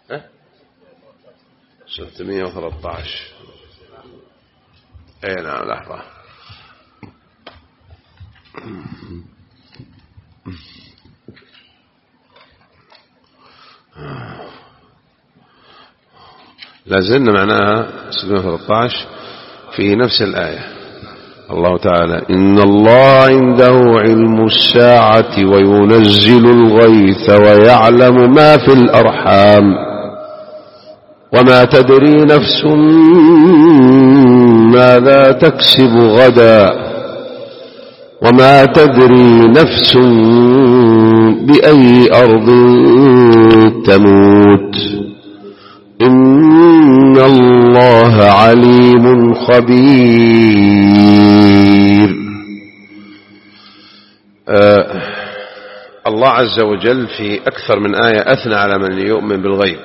613. اي نعم، لحظة. لازلنا معناها 613 في نفس الآية. الله تعالى: إن الله عنده علم الساعة وينزل الغيث ويعلم ما في الأرحام وما تدري نفس ماذا تكسب غدا وما تدري نفس بأي أرض تموت إن الله عليم خبير. الله عز وجل في أكثر من آية أثنى على من يؤمن بالغيب.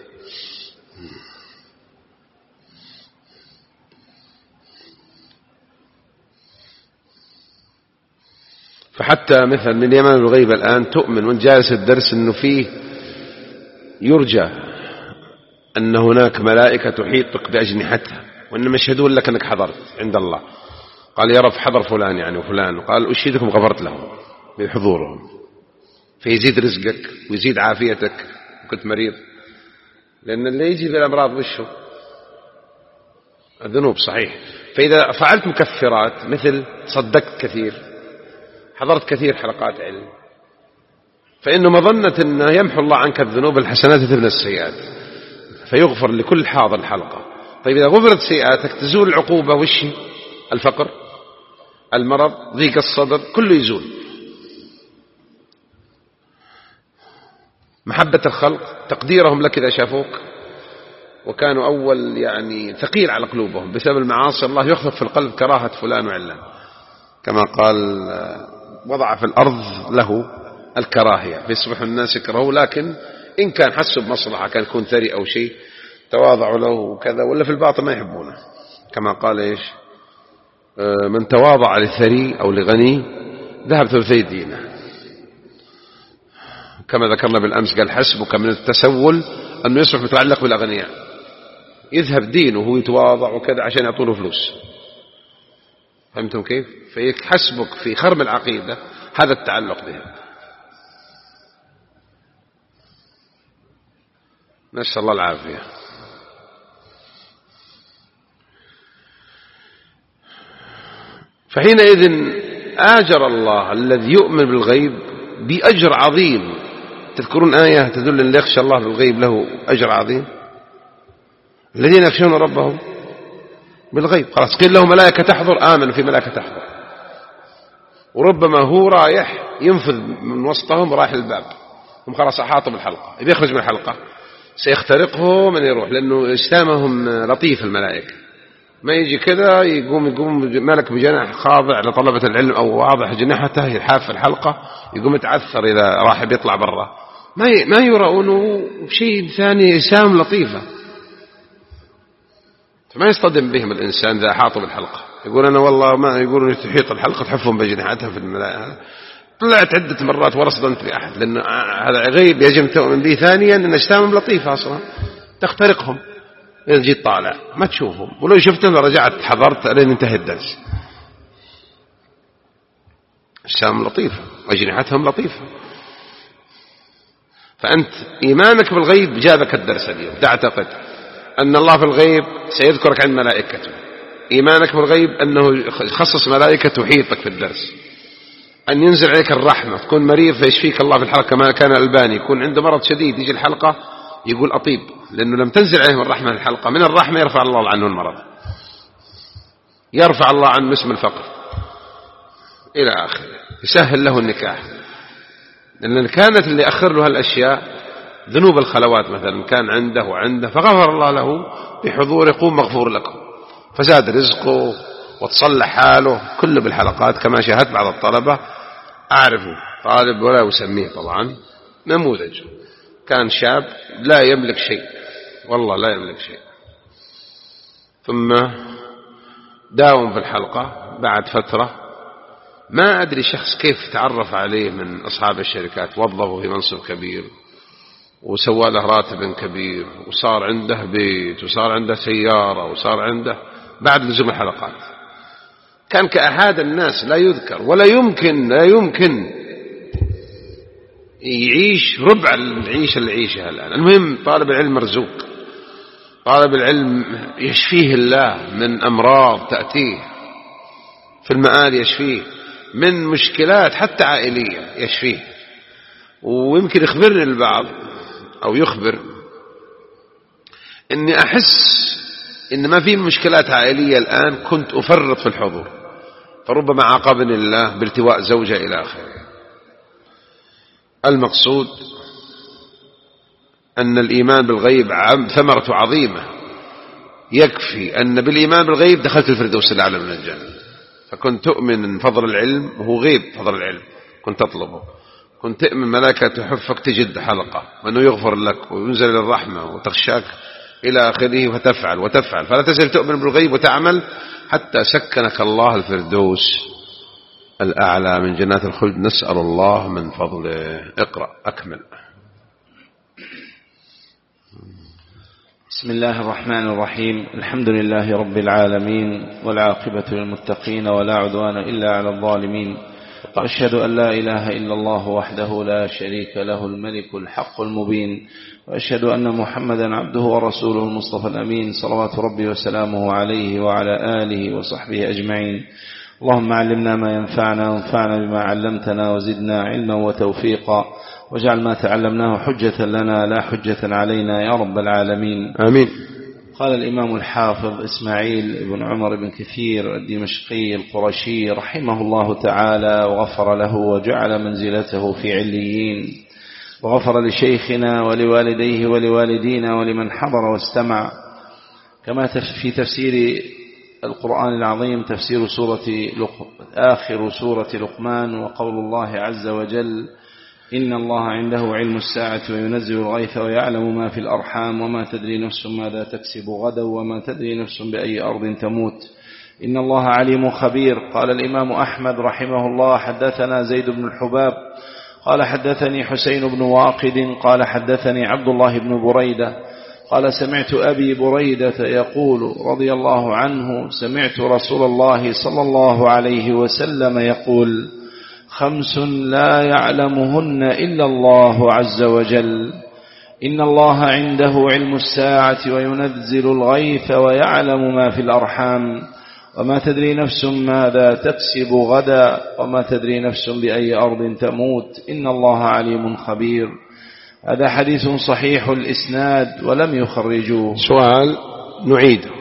فحتى مثل من يؤمن بالغيب الآن تؤمن وانت جالس الدرس أنه فيه يرجى أن هناك ملائكة تحيطك بأجنحتها، وإنما يشهدون لك أنك حضرت عند الله. قال: يا رب حضر فلان يعني وفلان، قال: أشهدكم غفرت لهم بحضورهم. فيزيد رزقك ويزيد عافيتك وكنت مريض، لأن اللي يجي بالأمراض وشه الذنوب. صحيح. فإذا فعلت مكفرات مثل صدقت كثير، حضرت كثير حلقات علم، فإنه مظنة أنه يمحو الله عنك الذنوب، الحسنات تبنى السيئات، فيغفر لكل حاضر الحلقة. طيب إذا غفرت سيئاتك تزول العقوبة، وش الفقر، المرض، ضيق الصدر، كله يزول. محبة الخلق، تقديرهم لك إذا شافوك، وكانوا أول يعني ثقيل على قلوبهم بسبب المعاصي، الله يخفف في القلب كراهة فلان وعلان، كما قال: وضع في الأرض له الكراهية فيصبح الناس يكرهوا، لكن إن كان حسوا بمصلحة، كان يكون ثري أو شيء، تواضعوا له وكذا، ولا في الباطن ما يحبونه. كما قال إيش: من تواضع لثري أو لغني ذهب ثلثي دينه. كما ذكرنا بالأمس، قال: حسبك من التسول أنه يصبح متعلق بالأغنياء، يذهب دينه وهو يتواضع وكذا عشان يعطونه فلوس. فهمتم كيف؟ فيحسبك في خرم العقيدة هذا التعلق بهم. نسأل الله العافية. فحينئذ آجر الله الذي يؤمن بالغيب بأجر عظيم. تذكرون آية تدل أن يخشى الله بالغيب له أجر عظيم. الذين يخشون ربهم بالغيب، خلاص قيل له ملائكة تحضر، آمن في ملائكة تحضر، وربما هو رايح ينفذ من وسطهم رايح الباب، هم خلاص أحاطوا بالحلقة، يبي يخرج من الحلقة سيخترقه من يروح، لأنه إسلامهم لطيف. الملائكة ما يجي كذا يقوم ملك بجناح خاضع لطلبة العلم أو واضح جناحته يحاف في الحلقة، يقوم يتعثر إذا راح بيطلع برا، ما يرونه شيء ثاني. إسلام لطيفة، ما يصطدم بهم الإنسان إذا أحاطوا بالحلقة. يقول: أنا والله ما يقولون تحيط الحلقة تحفهم بجناحاتها في الملائكة. طلعت عدة مرات ولا صدمت بأحد، لأن هذا غيب يجب تؤمن به. ثانيا أن أجسامهم لطيفة أصلا، تخترقهم إذا جيت طالع ما تشوفهم، ولو شفتهم رجعت حضرت لين انتهى الدرس. أجسامهم لطيفة وأجنحتهم لطيفة. فأنت إيمانك بالغيب جابك الدرس اليوم، تعتقد أن الله في الغيب سيذكرك عند ملائكته. إيمانك بالغيب أنه يخصص ملائكة تحيطك في الدرس، أن ينزل عليك الرحمة، تكون مريض فيشفيك الله في الحلقة. كما كان الألباني يكون عنده مرض شديد يجي الحلقة يقول أطيب، لأنه لم تنزل عليهم الرحمة في الحلقة. من الرحمة يرفع الله عنه المرض، يرفع الله عنه اسم الفقر إلى آخره، يسهل له النكاح. لأن كانت اللي أخر له هالأشياء ذنوب الخلوات مثلا، كان عنده وعنده فغفر الله له بحضور قوم مغفور لكم، فزاد رزقه وتصلح حاله كله بالحلقات. كما شاهدت بعض الطلبة، أعرف طالب ولا أسميه طبعا، نموذج، كان شاب لا يملك شيء، والله لا يملك شيء، ثم داوم في الحلقة. بعد فترة ما أدري شخص كيف تعرف عليه من أصحاب الشركات، وظفه في منصب كبير وسوى له راتب كبير وصار عنده بيت وصار عنده سيارة وصار عنده بعد لزوم الحلقات، كان كأحد الناس لا يذكر، ولا يمكن يعيش ربع العيشة اللي يعيشها الآن. المهم طالب العلم مرزوق، طالب العلم يشفيه الله من أمراض تأتيه في المآل، يشفيه من مشكلات حتى عائلية يشفيه. ويمكن يخبرني البعض أو يخبر إني أحس إن ما في مشكلات عائلية الآن كنت أفرط في الحضور، فربما عاقبني الله بالتواء زوجة إلى آخره. المقصود أن الإيمان بالغيب ثمرة عظيمة، يكفي أن بالإيمان بالغيب دخلت الفردوس الأعلى من الجنة. فكنت تؤمن أن فضل العلم هو غيب، فضل العلم كنت تطلبه، كنت تؤمن ملائكة تحفك تجد حلقة وأنه يغفر لك وينزل الرحمة وتخشاك إلى آخره، وتفعل فلا تزل تؤمن بالغيب وتعمل حتى سكنك الله الفردوس الأعلى من جنات الخلد. نسأل الله من فضله. اقرأ أكمل. بسم الله الرحمن الرحيم. الحمد لله رب العالمين، والعاقبة للمتقين، ولا عدوان إلا على الظالمين. وأشهد أن لا إله إلا الله وحده لا شريك له الملك الحق المبين، وأشهد أن محمدا عبده ورسوله المصطفى الأمين، صلوات ربي وسلامه عليه وعلى آله وصحبه أجمعين. اللهم علمنا ما ينفعنا، وانفعنا بما علمتنا، وزدنا علما وتوفيقا، واجعل ما تعلمناه حجة لنا لا حجة علينا يا رب العالمين، آمين. قال الإمام الحافظ إسماعيل بن عمر بن كثير الدمشقي القرشي رحمه الله تعالى وغفر له وجعل منزلته في عليين، وغفر لشيخنا ولوالديه ولوالدينا ولمن حضر واستمع. كما في تفسير القرآن العظيم تفسير آخر سورة لقمان، وقول الله عز وجل: إن الله عنده علم الساعة وينزل الغيث ويعلم ما في الأرحام وما تدري نفس ماذا تكسب غدا وما تدري نفس بأي أرض تموت إن الله عليم خبير. قال الإمام أحمد رحمه الله: حدثنا زيد بن الحباب قال حدثني حسين بن واقد قال حدثني عبد الله بن بريدة قال: سمعت أبي بريدة يقول رضي الله عنه: سمعت رسول الله صلى الله عليه وسلم يقول: 5 لا يعلمهن إلا الله عز وجل: إن الله عنده علم الساعة وينزل الغيث ويعلم ما في الأرحام وما تدري نفس ماذا تكسب غدا وما تدري نفس بأي أرض تموت إن الله عليم خبير. هذا حديث صحيح الإسناد ولم يخرجوه. سؤال نعيده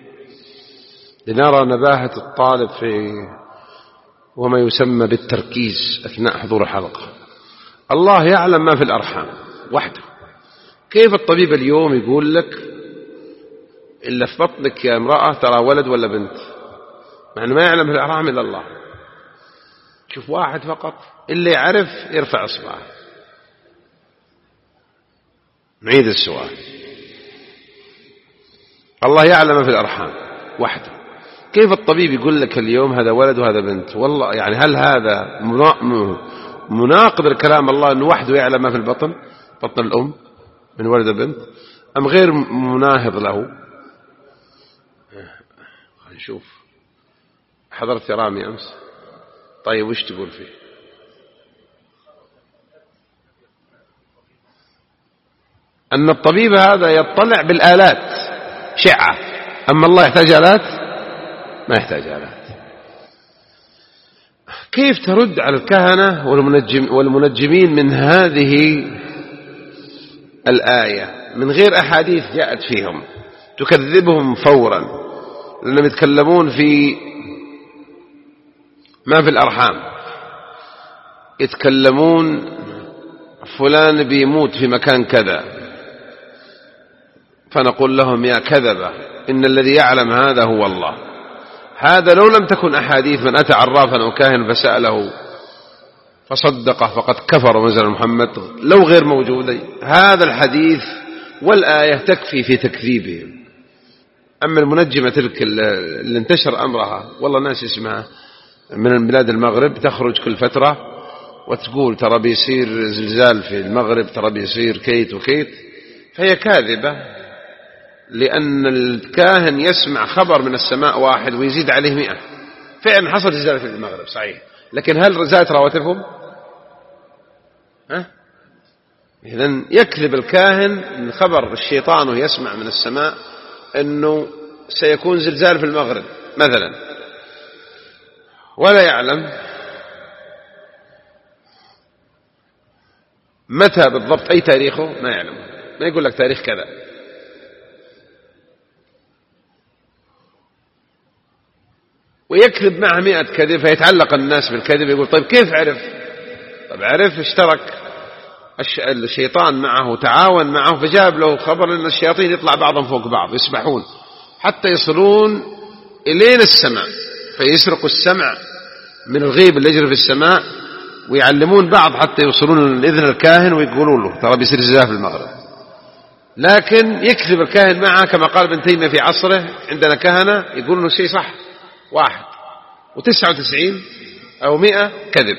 لنرى نباهة الطالب في وما يسمى بالتركيز أثناء حضور الحلقة. الله يعلم ما في الأرحام وحده. كيف الطبيب اليوم يقول لك إلا في بطنك يا امرأة ترى ولد ولا بنت، مع أنه ما يعلم في الأرحام إلا الله؟ شوف واحد فقط اللي يعرف يرفع إصبعه. نعيد السؤال. الله يعلم في الأرحام وحده، كيف الطبيب يقول لك اليوم هذا ولد وهذا بنت؟ والله يعني هل هذا مناقض لكلام الله أنه وحده يعلم ما في البطن، بطن الأم من ولد بنت، أم غير مناهض له؟ نشوف. حضرت يا رامي أمس؟ طيب وش تقول فيه؟ أن الطبيب هذا يطلع بالآلات شعة، أما الله يحتاج آلات؟ ما يحتاج آلات. كيف ترد على الكهنة والمنجمين من هذه الآية من غير أحاديث جاءت فيهم؟ تكذبهم فورا، لأنهم يتكلمون في ما في الأرحام، يتكلمون فلان بيموت في مكان كذا، فنقول لهم يا كذبة إن الذي يعلم هذا هو الله. هذا لو لم تكن أحاديث من أتى عرافا أو كاهن فسأله فصدقه فقد كفر ونزل محمد، لو غير موجودة هذا الحديث والآية تكفي في تكذيبهم. أما المنجمة تلك اللي انتشر أمرها، والله ناس اسمها من بلاد المغرب، تخرج كل فترة وتقول ترى بيصير زلزال في المغرب، ترى بيصير كيت وكيت، فهي كاذبة، لأن الكاهن يسمع خبر من السماء واحد ويزيد عليه 100. فعلا حصل زلزال في المغرب صحيح، لكن هل زادت رواتبهم؟ إذن يكذب الكاهن من خبر الشيطان ويسمع من السماء أنه سيكون زلزال في المغرب مثلا، ولا يعلم متى بالضبط، أي تاريخه ما يعلم، ما يقول لك تاريخ كذا. ويكذب معه 100 كذب، فيتعلق الناس بالكذب. يقول طيب كيف عرف؟ طيب عرف، اشترك الشيطان معه، تعاون معه، فجاب له خبر أن الشياطين يطلع بعضهم فوق بعض يسبحون حتى يصلون إلين السماء، فيسرقوا السمع من الغيب اللي يجري في السماء، ويعلمون بعض حتى يوصلون لإذن الكاهن ويقولون له ترى بيصير زلزال في المغرب. لكن يكذب الكاهن معه، كما قال ابن تيمية في عصره: عندنا كهنة يقولون انه شيء صح 1 و99 أو 100 كذب.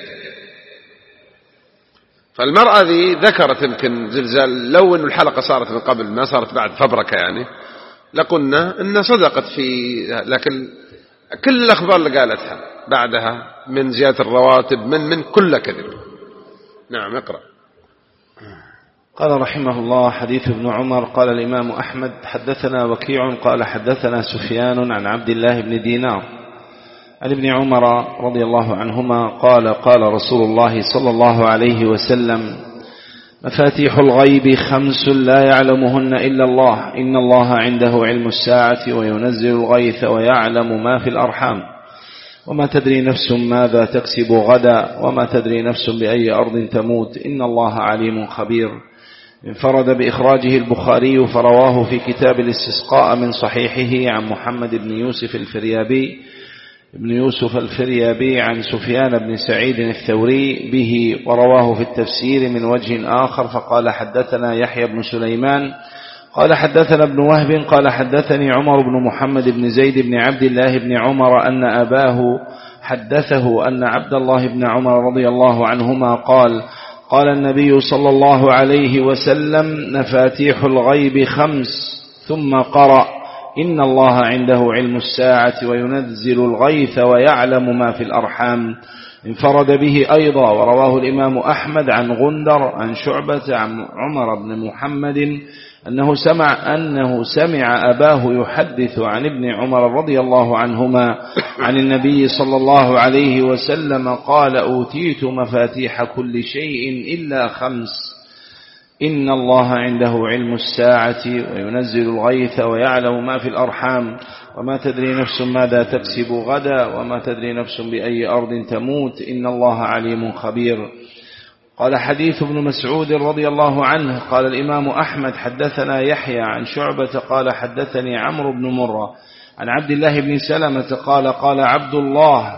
فالمرأة ذي ذكرت يمكن زلزال، لو أن الحلقة صارت من قبل ما صارت بعد فبركة يعني لقلنا أنها صدقت في، لكن كل الأخبار اللي قالتها بعدها من زيادة الرواتب من كل كذب. نعم اقرأ. قال رحمه الله: حديث ابن عمر. قال الإمام أحمد: حدثنا وكيع قال حدثنا سفيان عن عبد الله بن دينار عن ابن عمر رضي الله عنهما قال: قال رسول الله صلى الله عليه وسلم: مفاتيح الغيب 5 لا يعلمهن إلا الله، إن الله عنده علم الساعة وينزل الغيث ويعلم ما في الأرحام، وما تدري نفس ماذا تكسب غدا، وما تدري نفس بأي أرض تموت، إن الله عليم خبير. انفرد بإخراجه البخاري فرواه في كتاب الاستسقاء من صحيحه عن محمد بن يوسف الفريابي عن سفيان بن سعيد الثوري به، ورواه في التفسير من وجه آخر فقال: حدثنا يحيى بن سليمان قال حدثنا ابن وهب قال حدثني عمر بن محمد بن زيد بن عبد الله بن عمر أن أباه حدثه أن عبد الله بن عمر رضي الله عنهما قال: قال النبي صلى الله عليه وسلم: مفاتيح الغيب 5، ثم قرأ: إن الله عنده علم الساعة وينزل الغيث ويعلم ما في الأرحام. انفرد به أيضا، ورواه الإمام أحمد عن غندر عن شعبة عن عمر بن محمد أنه سمع أباه يحدث عن ابن عمر رضي الله عنهما عن النبي صلى الله عليه وسلم قال: أوتيت مفاتيح كل شيء إلا 5، إن الله عنده علم الساعة وينزل الغيث ويعلم ما في الأرحام، وما تدري نفس ماذا تكسب غدا، وما تدري نفس بأي أرض تموت، إن الله عليم خبير. قال: حديث ابن مسعود رضي الله عنه. قال الإمام أحمد: حدثنا يحيى عن شعبة قال حدثني عمرو بن مرة عن عبد الله بن سلمة قال عبد الله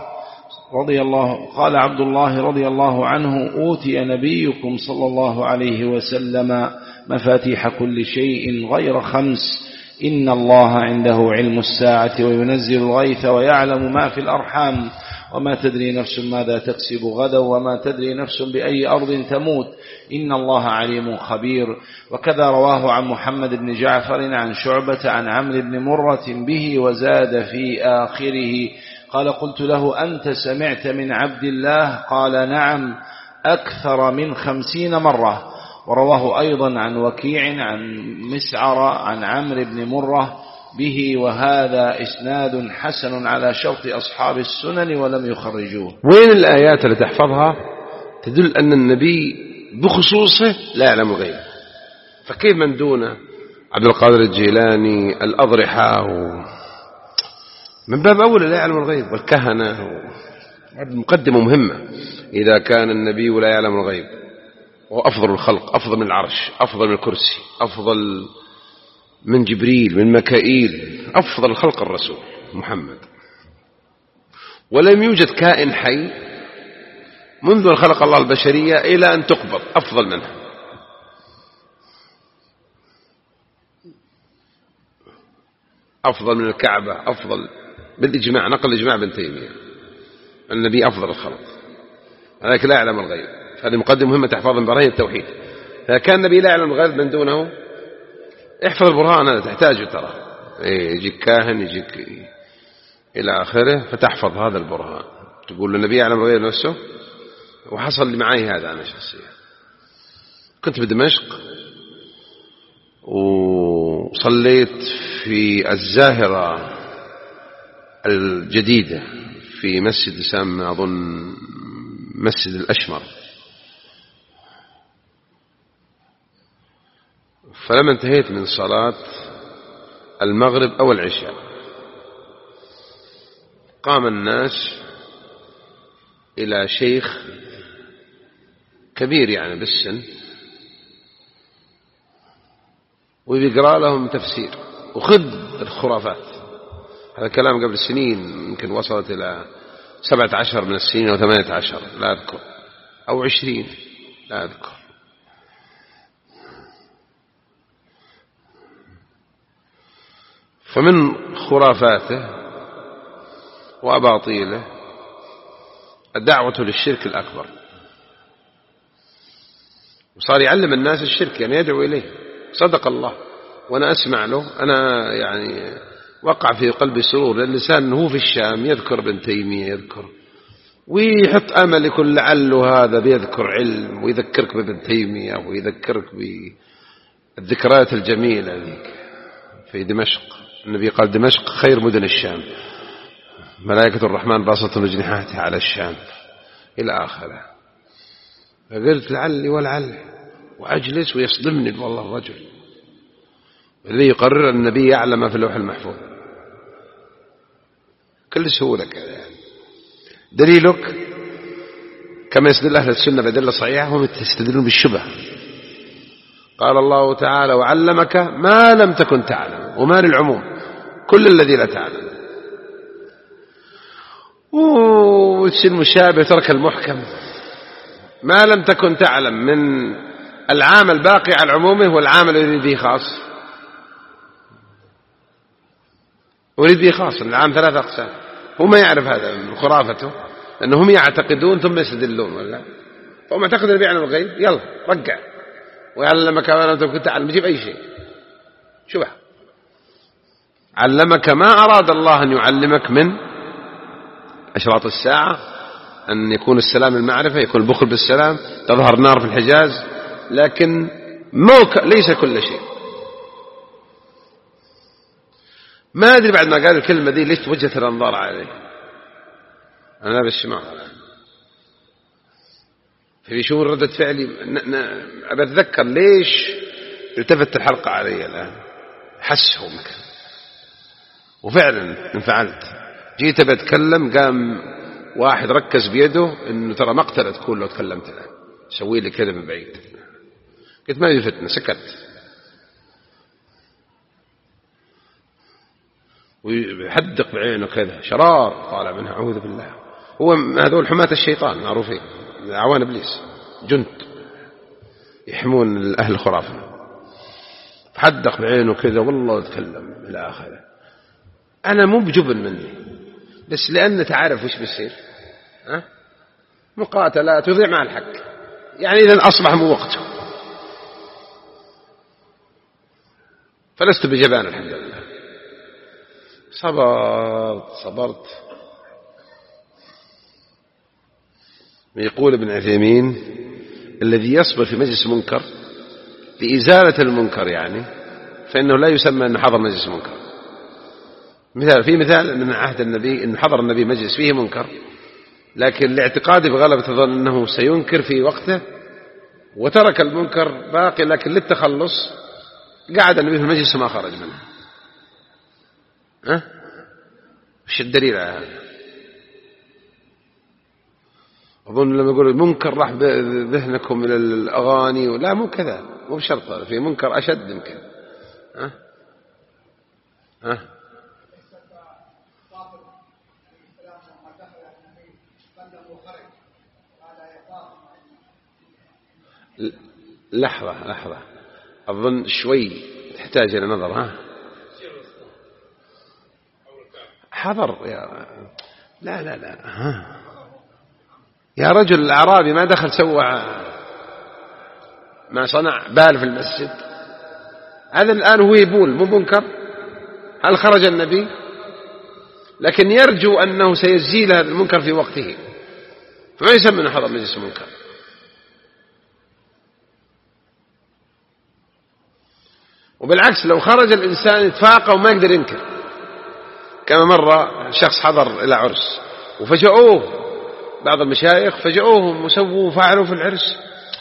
رضي الله عنه: أوتي نبيكم صلى الله عليه وسلم مفاتيح كل شيء غير 5، إن الله عنده علم الساعة وينزل الغيث ويعلم ما في الأرحام، وما تدري نفس ماذا تكسب غدا، وما تدري نفس بأي أرض تموت، إن الله عليم خبير. وكذا رواه عن محمد بن جعفر عن شعبة عن عمرو بن مرة به، وزاد في آخره. قال: قلت له: أنت سمعت من عبد الله؟ قال: نعم، أكثر من 50 مرة. ورواه أيضا عن وكيع عن مسعر عن عمرو بن مرة به، وهذا إسناد حسن على شرط أصحاب السنن ولم يخرجوه. وين الآيات اللي تحفظها تدل أن النبي بخصوصه لا يعلم الغيب؟ فكيف من دونه؟ عبد القادر الجيلاني، الأضرحة، من باب أولى لا يعلم الغيب، والكهنة. مقدمة مهمة. إذا كان النبي لا يعلم الغيب، هو أفضل الخلق، أفضل من العرش، أفضل من الكرسي، أفضل من جبريل، من مكائيل، أفضل الخلق الرسول محمد. ولم يوجد كائن حي منذ أن خلق الله البشرية إلى أن تقبض أفضل منها. أفضل من الكعبة، أفضل بالإجماع، نقل الإجماع ابن تيمية، النبي أفضل الخلق، ولكن لا يعلم الغيب. هذه مقدمة مهمة تحفظ من براهين التوحيد. فكان النبي لا يعلم الغيب من دونه. احفظ البرهان هذا تحتاجه ترى، يجيك كاهن يجيك إلى آخره فتحفظ هذا البرهان، تقول النبي يعلم الغيب نفسه. وحصل لي معي هذا أنا شخصيا، كنت بدمشق وصليت في الزاهرة الجديدة في مسجد يسمى أظن مسجد الأشمر. فلما انتهيت من صلاة المغرب أو العشاء قام الناس إلى شيخ كبير يعني بالسن ويقرأ لهم تفسير وخذ الخرافات. هذا الكلام قبل سنين، يمكن وصلت إلى 17 من السنين أو 18 لا أذكر، أو 20 لا أذكر. فمن خرافاته وأباطيله الدعوة للشرك الأكبر، وصار يعلم الناس الشرك يعني يدعو إليه. صدق الله، وأنا أسمع له. أنا يعني وقع في قلبي سرور، لأن الإنسان هو في الشام يذكر ابن تيمية يذكر ويحط أمل يكون لعله هذا بيذكر علم ويذكرك بابن تيمية ويذكرك بالذكريات الجميلة ذيك في دمشق. النبي قال دمشق خير مدن الشام، ملائكة الرحمن باسطة أجنحتها على الشام إلى آخره. فقلت لعلي ولعل وأجلس ويصدمني والله الرجل الذي يقرر النبي يعلم ما في اللوح المحفوظ كل سهولة كذا. يعني دليلك كما يستدل أهل السنة بأدلة صحيحة، هم يستدلون بالشبه. قال الله تعالى وعلمك ما لم تكن تعلم، وما للعموم كل الذي لا تعلم. وتصير مشابه ترك المحكم. ما لم تكن تعلم من العام الباقي على عمومه والعام الذي به خاص. وريد به خاص العام 3 أقسام. هو ما يعرف هذا من خرافته، أنهم يعتقدون ثم يستدلون ولا فهم يعتقد النبي يعلم الغيب. يلا رجع ويعلمك ما لم تكن تعلم، يجيب أي شيء شبه. علمك ما أراد الله أن يعلمك من أشراط الساعة، أن يكون السلام المعرفة، يكون البخل بالسلام، تظهر نار في الحجاز، لكن ليس كل شيء. ما أدري بعد ما قال الكلمة دي ليش توجهت الأنظار عليه. أنا بالسماع فبيشوف ردة فعلي. أبى أتذكر ليش التفت الحلقة علي الآن، حسهم وفعلا انفعلت. جيت بتكلم قام واحد ركز بيده انه ترى مقتل تكون لو تكلمت الآن، سوي لي كذا من بعيد. قلت ما يفتنا، سكت. ويحدق بعينه كذا شرار طالع منها، أعوذ بالله. هو هذول حماة الشيطان معروفين، أعوان إبليس، جند يحمون أهل الخرافة. حدق بعينه كذا والله يتكلم إلى آخره. أنا مو بجبن مني، بس لأن تعرف وش بيصير مقاتلات ويضيع مع الحق. يعني إذا أصبح مو وقته، فلست بجبان الحمد لله. صبرت. يقول ابن عثيمين الذي يصبر في مجلس منكر لإزالة المنكر يعني فإنه لا يسمى أنه حضر مجلس منكر. في مثال من عهد النبي أن حضر النبي مجلس فيه منكر، لكن لاعتقاده بغلبة ظن أنه سينكر في وقته وترك المنكر باقي، لكن للتخلص قعد النبي في المجلس وما خرج منه. وش الدليل على هذا؟ أظن لما يقول المنكر راح بذهنكم إلى الأغاني، لا مو كذا، مو بشرط، في منكر أشد يمكن. لحظة أظن شوي تحتاج إلى نظر. حضر لا يا رجل الأعرابي ما دخل سوى ما صنع بال في المسجد، هذا الآن هو يبول مو منكر. هل خرج النبي؟ لكن يرجو أنه سيزيل هذا المنكر في وقته، فما يسمى أنه حضر مجلس منكر. وبالعكس لو خرج الإنسان يتفاقى وما يقدر ينكر، كما مرة شخص حضر إلى عرس وفجأوه بعض المشايخ، فجأوهم وسووا وفعلوا في العرس.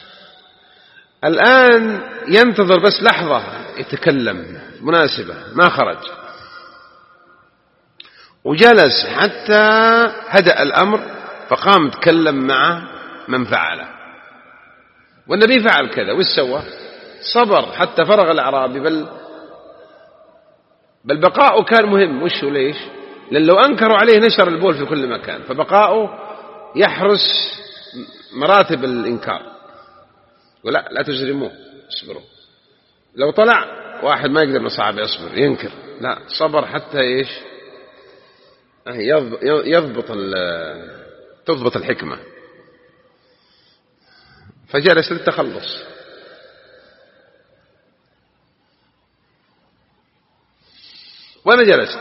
الآن ينتظر بس لحظة يتكلم مناسبة، ما خرج وجلس حتى هدأ الأمر، فقام تكلم مع من فعله. والنبي فعل كذا، وش سوى؟ صبر حتى فرغ الأعرابي، بل بقاؤه كان مهم. وش ليش؟ لأن لو أنكروا عليه نشر البول في كل مكان، فبقاؤه يحرس مراتب الإنكار. ولا لا تجرموه، اصبروا. لو طلع واحد ما يقدر من الصحابة يصبر ينكر، لا صبر حتى إيش تضبط الحكمة، فجلس للتخلص. وأنا جلست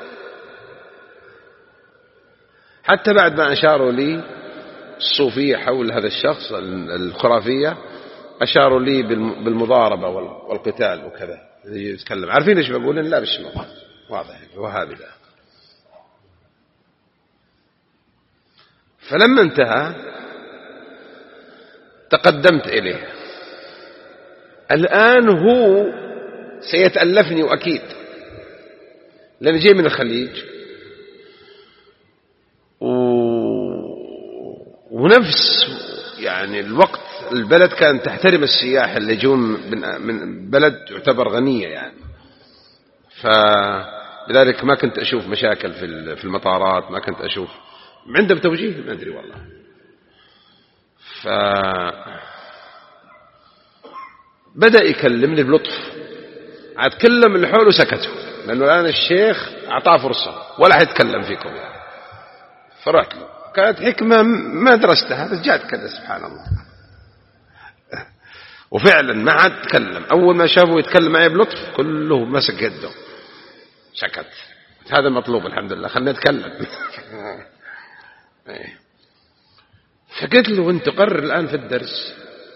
حتى بعد ما أشاروا لي الصوفية حول هذا الشخص الخرافية، أشاروا لي بالمضاربة والقتال وكذا. يتكلم عارفين إيش بقول؟ لا بالشمال واضح وهابي لا. فلما انتهى تقدمت إليه. الآن هو سيتألفني وأكيد، لأن جاي من الخليج ونفس يعني الوقت البلد كان تحترم السياح اللي يجون من بلد تعتبر غنية يعني، فلذلك ما كنت أشوف مشاكل في المطارات، ما كنت أشوف عندهم توجيه ما أدري والله. بدأ يكلمني بلطف، عاد كلم اللي حوله سكتوا، لأنه الآن الشيخ أعطاه فرصة ولا حيتكلم فيكم يعني. فرحت له، كانت حكمة ما درستها بس جات كذا سبحان الله. وفعلا ما عاد تكلم، أول ما شافه يتكلم معي بلطف كله مسك يده سكت. هذا المطلوب الحمد لله، خلنا نتكلم. فقلت له أنت تقرر الآن في الدرس،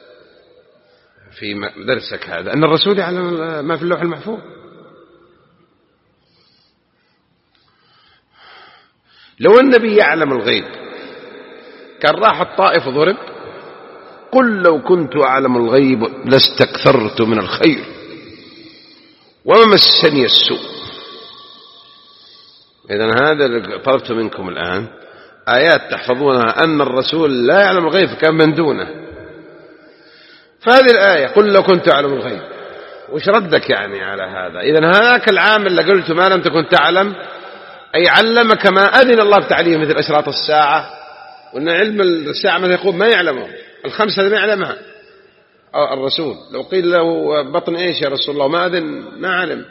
في درسك هذا، أن الرسول يعلم ما في اللوح المحفوظ. لو النبي يعلم الغيب كان راح الطائف وضرب. قل لو كنت أعلم الغيب لاستكثرت من الخير وما مسني السوء. إذن هذا اللي طلبت منكم الآن، آيات تحفظونها أن الرسول لا يعلم الغيب كان من دونه. فهذه الآية قل لو كنت أعلم الغيب، وش ردك يعني على هذا؟ إذن هذاك العام اللي قلت ما لم تكن تعلم، أي علمك ما أذن الله بتعليمه، مثل أشراط الساعة، وأن علم الساعة ما يقول ما يعلمه، الخمسة ما يعلمها الرسول. لو قيل له بطن إيش يا رسول الله ما أذن ما علم.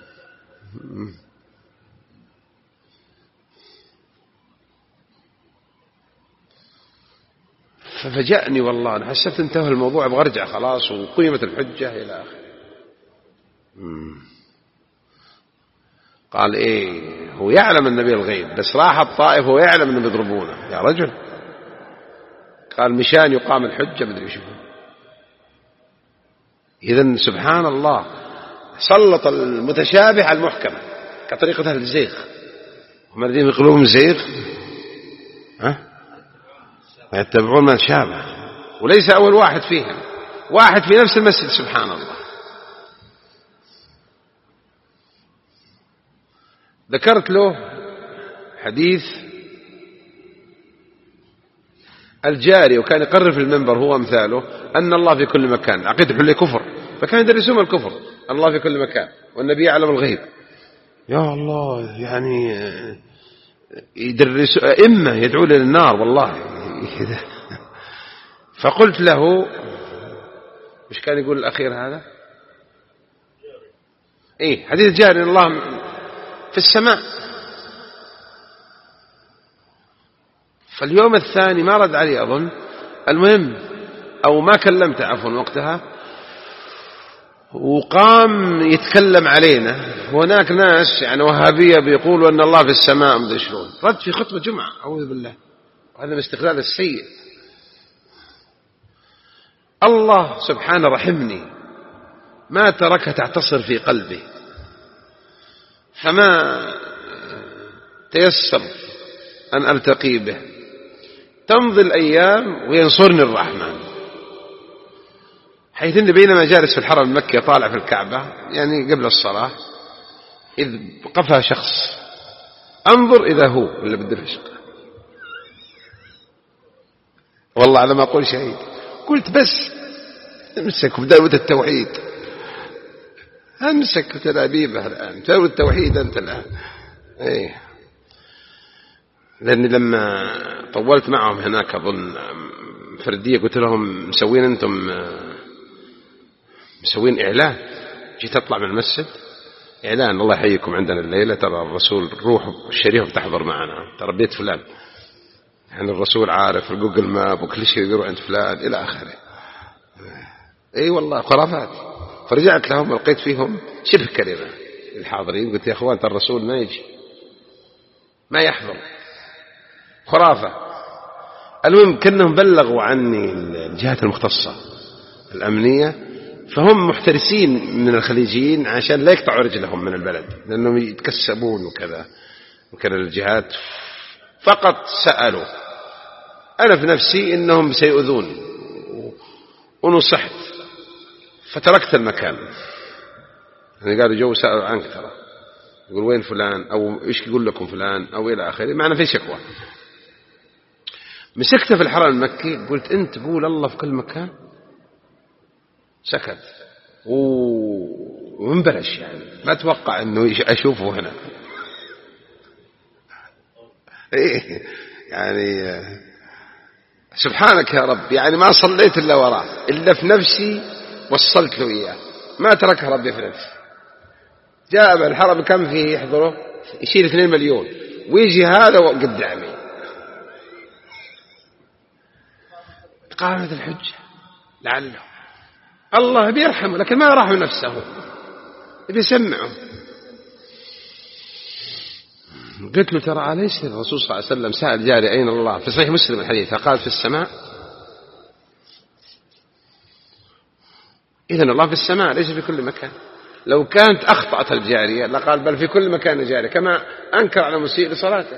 ففجأني والله، أنا حسبت انتهى الموضوع بغرجع خلاص وقيمة الحجة إلى آخره. قال إيه هو يعلم النبي الغيب بس راح الطائف وهو يعلم أنه بيضربونه يا رجل. قال مشان يقام الحجة بدري شو. إذن سبحان الله سلط المتشابه على المحكم كطريقة أهل الزيغ، هم الذين يقولون زيغ يتبعون ما شابه، وليس أول واحد فيهم، واحد في نفس المسجد سبحان الله. ذكرت له حديث الجاري وكان يقرر في المنبر هو أمثاله أن الله في كل مكان، عقيدة حلي كفر، فكان يدرسون الكفر الله في كل مكان والنبي يعلم الغيب. يا الله يعني يدرس أئمة يدعون للنار والله. فقلت له مش كان يقول الأخير هذا إيه حديث جاري الله في السماء. فاليوم الثاني ما رد علي أظن، المهم أو ما كلمته عفوا وقتها، وقام يتكلم علينا. هناك ناس يعني وهابية بيقولوا أن الله في السماء مدري شلون، رد في خطبة جمعة أعوذ بالله، وهذا من استغلال السيء. الله سبحانه رحمني ما تركها تعتصر في قلبي، فما تيسر أن ألتقي به. تمضي الأيام وينصرني الرحمن، حيث أني بينما جالس في الحرم المكي طالع في الكعبة يعني قبل الصلاة، إذ قفى شخص أنظر إذا هو اللي بالدفشق، والله على ما أقول شهيد. قلت بس امسك بداية التوحيد، امسك تلابيبه الآن، بداية التوحيد أنت الآن. إيه، لأني لما طولت معهم هناك أظن فردية قلت لهم مسوين أنتم مسوين إعلان، جيت أطلع من المسجد إعلان الله يحييكم عندنا الليلة ترى الرسول روح الشريف بتحضر معنا، ترى بيت فلان، يعني الرسول عارف الجوجل ماب وكل شيء يروح عند فلان إلى آخره. أي والله خرافات. فرجعت لهم ولقيت فيهم شبه كلمة الحاضرين، قلت يا أخوان ترى الرسول ما يجي ما يحضر، خرافة. المهم كأنهم بلغوا عني الجهات المختصة الأمنية، فهم محترسين من الخليجيين عشان لا يقطعوا رجلهم من البلد، لأنهم يتكسبون وكذا. وكان الجهات فقط سألوا، أنا في نفسي إنهم سيؤذون ونصحت فتركت المكان. يعني قالوا جو سألوا عنك ترى، يقول وين فلان أو إيش يقول لكم فلان أو إلى آخره، معنا في شكوى. مسكت في الحرم المكي قلت أنت تقول الله في كل مكان، سكت وانبلش، يعني ما توقع أنه أشوفه هنا. إيه يعني سبحانك يا رب، يعني ما صليت إلا وراه، إلا في نفسي وصلت له إياه، ما تركه ربي في نفسي. جاء بالحرم كم فيه يحضره، يشيل 2 مليون، ويجي هذا قدامي. قامت الحجة لعله الله بيرحمه، لكن ما راح نفسه بيسمعه. قلت له ترى أليس الرسول صلى الله عليه وسلم سأل جاري أين الله، في صحيح مسلم الحديث، فقال في السماء. إذن الله في السماء ليس في كل مكان. لو كانت أخطأت الجارية لقال بل في كل مكان جارية، كما أنكر على مسيء لصلاته.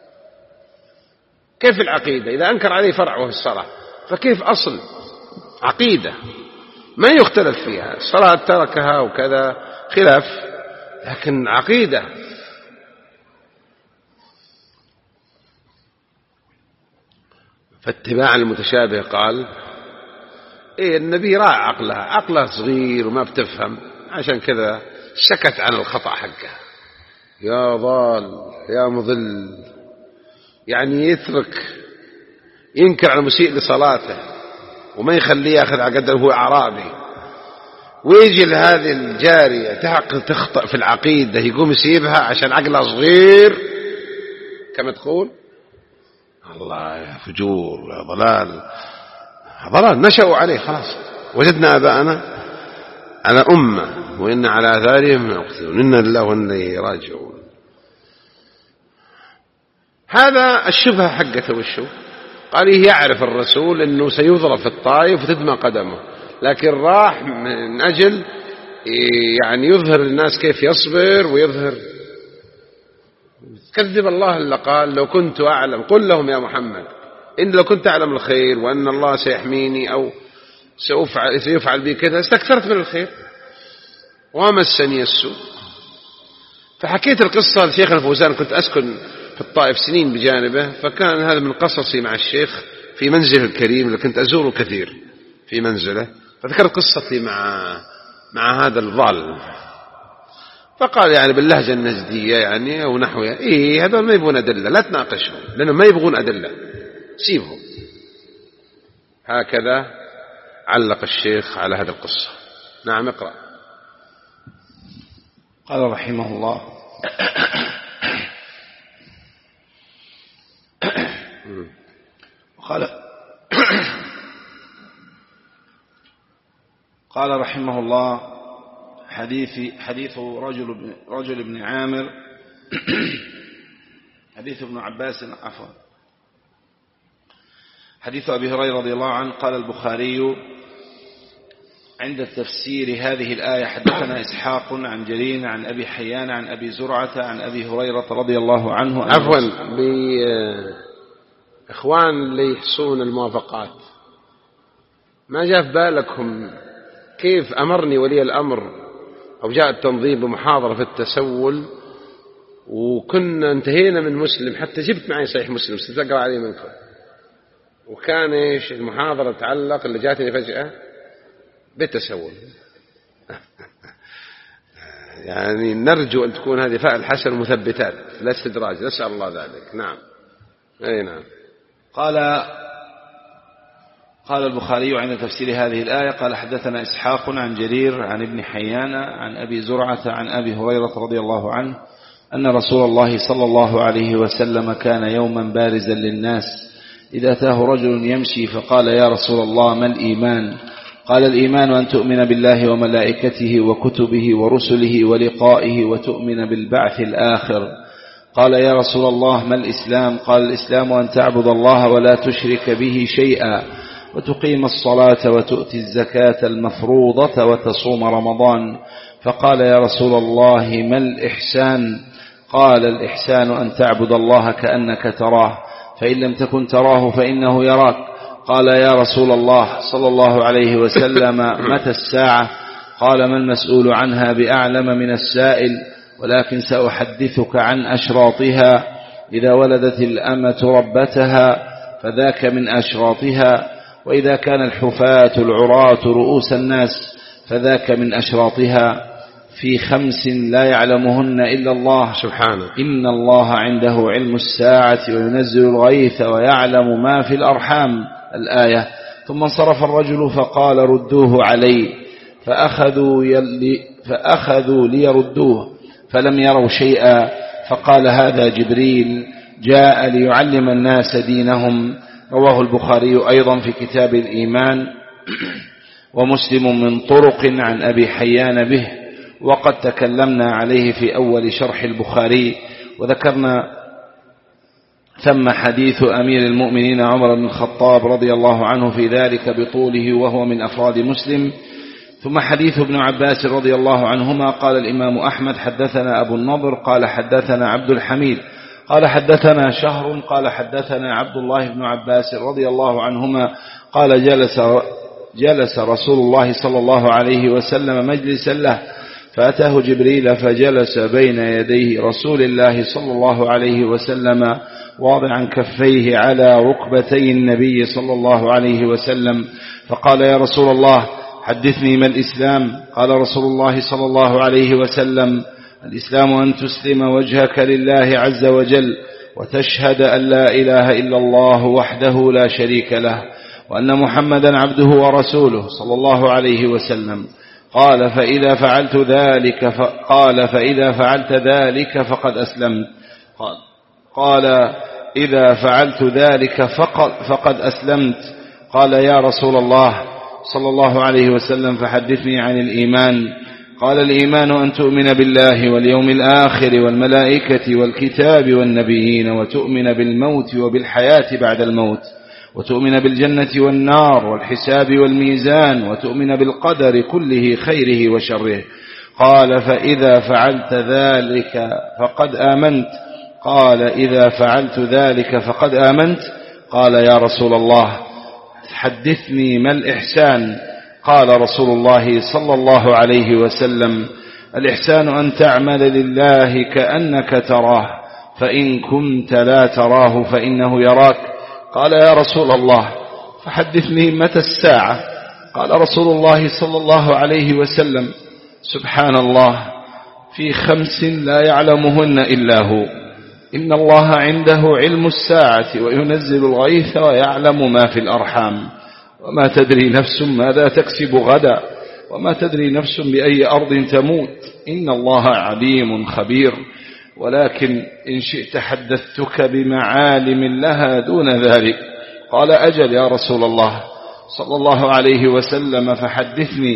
كيف العقيدة إذا أنكر عليه فرع وهو الصلاة، فكيف أصل عقيدة ما يختلف فيها؟ الصلاة تركها وكذا خلاف، لكن عقيدة. فاتباع المتشابه قال إيه، النبي راعى عقلها صغير وما بتفهم، عشان كذا سكت عن الخطأ حقه. يا ضال يا مضل، يعني ينكر على المسيء لصلاته وما يخليه ياخذ على قدر هو أعرابي، ويجي لهذه الجارية تخطأ في العقيدة يقوم يسيبها عشان عقلها صغير كما تقول. الله يا فجور يا ضلال نشأوا عليه خلاص. وجدنا آباءنا على أمة وإن على آثارهم يقتدون، إنا لله وإنا إليه راجعون. هذا الشبهة حقته والشوف قال يعرف الرسول أنه سيضرب في الطائف وتدمى قدمه، لكن راح من أجل يعني يظهر للناس كيف يصبر ويظهر. كذب الله اللي قال لو كنت أعلم، قل لهم يا محمد إن لو كنت أعلم الخير وأن الله سيحميني أو سيفعل بي كذا استكثرت من الخير ومسني السوء. فحكيت القصة لشيخ الفوزان، كنت أسكن في الطائف سنين بجانبه، فكان هذا من قصصي مع الشيخ في منزله الكريم اللي كنت أزوره كثير في منزله، فذكرت قصتي مع هذا الضال. فقال يعني باللهجة النجدية يعني أو نحوها إيه هذول ما يبغون أدلة، لا تناقشهم لأنهم ما يبغون أدلة، سيبهم. هكذا علق الشيخ على هذه القصة. نعم اقرأ. قال رحمه الله قال رحمه الله: حديث رجل بن عامر حديث ابن عباس عفوا حديث أبي هريرة رضي الله عنه. قال البخاري عند تفسير هذه الآية: حدثنا إسحاق عن جرير عن أبي حيان عن أبي زرعة عن أبي هريرة رضي الله عنه. عفوا، بإخوان اللي يحصون الموافقات، ما جاء في بالكم كيف أمرني ولي الأمر أو جاء التنظيم بمحاضرة في التسول، وكنا انتهينا من مسلم، حتى جبت معي صحيح مسلم ستقرأ عليه منكم، وكان إيش المحاضرة تعلق اللي جاتني فجأة بالتسول. يعني نرجو أن تكون هذه فاء الحسن مثبتات لا استدراج، نسأل الله ذلك. نعم. أي نعم. قال البخاري عند تفسير هذه الآية: قال حدثنا إسحاق عن جرير عن ابن حيان عن أبي زرعة عن أبي هريرة رضي الله عنه أن رسول الله صلى الله عليه وسلم كان يوما بارزا للناس إذا أتاه رجل يمشي فقال: يا رسول الله ما الإيمان؟ قال: الإيمان أن تؤمن بالله وملائكته وكتبه ورسله ولقائه وتؤمن بالبعث الآخر. قال: يا رسول الله ما الإسلام؟ قال: الإسلام أن تعبد الله ولا تشرك به شيئا وتقيم الصلاة وتؤتي الزكاة المفروضة وتصوم رمضان. فقال: يا رسول الله ما الإحسان؟ قال: الإحسان أن تعبد الله كأنك تراه، فإن لم تكن تراه فإنه يراك. قال: يا رسول الله صلى الله عليه وسلم متى الساعة؟ قال: ما المسؤول عنها بأعلم من السائل، ولكن سأحدثك عن أشراطها. إذا ولدت الأمة ربتها فذاك من أشراطها، وإذا كان الحفاة العراة رؤوس الناس فذاك من أشراطها. في 5 لا يعلمهن إلا الله سبحانه: إن الله عنده علم الساعة وينزل الغيث ويعلم ما في الأرحام. الآية. ثم انصرف الرجل فقال: ردوه علي، فأخذوا ليردوه فلم يروا شيئا، فقال: هذا جبريل جاء ليعلم الناس دينهم. رواه البخاري أيضا في كتاب الإيمان، ومسلم من طرق عن أبي حيان به، وقد تكلمنا عليه في أول شرح البخاري، وذكرنا ثم حديث أمير المؤمنين عمر بن الخطاب رضي الله عنه في ذلك بطوله وهو من أفراد مسلم. ثم حديث ابن عباس رضي الله عنهما. قال الإمام أحمد: حدثنا أبو النضر قال حدثنا عبد الحميد قال حدثنا شهر قال حدثنا عبد الله بن عباس رضي الله عنهما قال: جلس رسول الله صلى الله عليه وسلم مجلسا له، فأتاه جبريل فجلس بين يديه رسول الله صلى الله عليه وسلم واضعا كفيه على ركبتي النبي صلى الله عليه وسلم، فقال: يا رسول الله حدثني ما الإسلام؟ قال رسول الله صلى الله عليه وسلم: الإسلام أن تسلم وجهك لله عز وجل وتشهد أن لا إله إلا الله وحده لا شريك له وأن محمدا عبده ورسوله صلى الله عليه وسلم. قال: فإذا فعلت ذلك فقد أسلمت. قال: إذا فعلت ذلك فقد أسلمت. قال: يا رسول الله صلى الله عليه وسلم فحدثني عن الإيمان. قال: الإيمان أن تؤمن بالله واليوم الآخر والملائكة والكتاب والنبيين، وتؤمن بالموت وبالحياة بعد الموت، وتؤمن بالجنة والنار والحساب والميزان، وتؤمن بالقدر كله خيره وشره. قال: فإذا فعلت ذلك فقد آمنت. قال: إذا فعلت ذلك فقد آمنت. قال: يا رسول الله حدثني ما الإحسان؟ قال رسول الله صلى الله عليه وسلم: الإحسان أن تعمل لله كأنك تراه، فإن كنت لا تراه فإنه يراك. قال: يا رسول الله فحدثني متى الساعة؟ قال رسول الله صلى الله عليه وسلم: سبحان الله، في 5 لا يعلمهن إلا هو، إن الله عنده علم الساعة وينزل الغيث ويعلم ما في الأرحام، وما تدري نفس ماذا تكسب غدا، وما تدري نفس بأي أرض تموت، إن الله عليم خبير. ولكن إن شئت حدثتك بمعالم لها دون ذلك. قال: أجل يا رسول الله صلى الله عليه وسلم، فحدثني.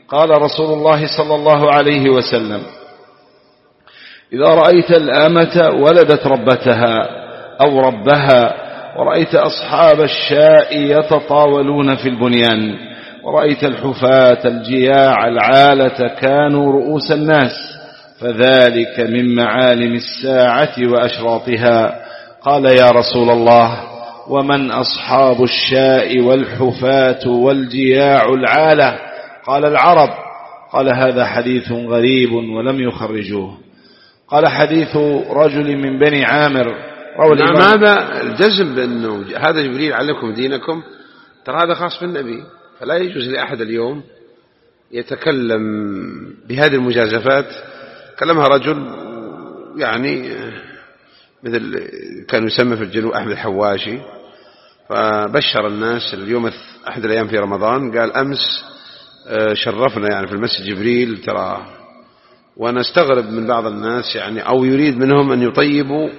قال رسول الله صلى الله عليه وسلم: إذا رأيت الأمة ولدت ربتها أو ربها، ورأيت أصحاب الشاء يتطاولون في البنيان، ورأيت الحفاة الجياع العالة كانوا رؤوس الناس، فذلك من معالم الساعة وأشراطها. قال: يا رسول الله، ومن أصحاب الشاء والحفاة والجياع العالة؟ قال: العرب. قال: هذا حديث غريب ولم يخرجوه. قال: حديث رجل من بني عامر روى نعم. هذا الجزم بأنه هذا جبريل علمكم دينكم، ترى هذا خاص بالنبي، فلا يجوز لأحد اليوم يتكلم بهذه المجازفات. كلمها رجل يعني مثل كان يسمى في الجنوب أحمد الحواشي، فبشر الناس اليوم أحد الأيام في رمضان، قال: أمس شرفنا يعني في المسجد جبريل ترى، وأنا استغرب من بعض الناس يعني أو يريد منهم أن يطيبوا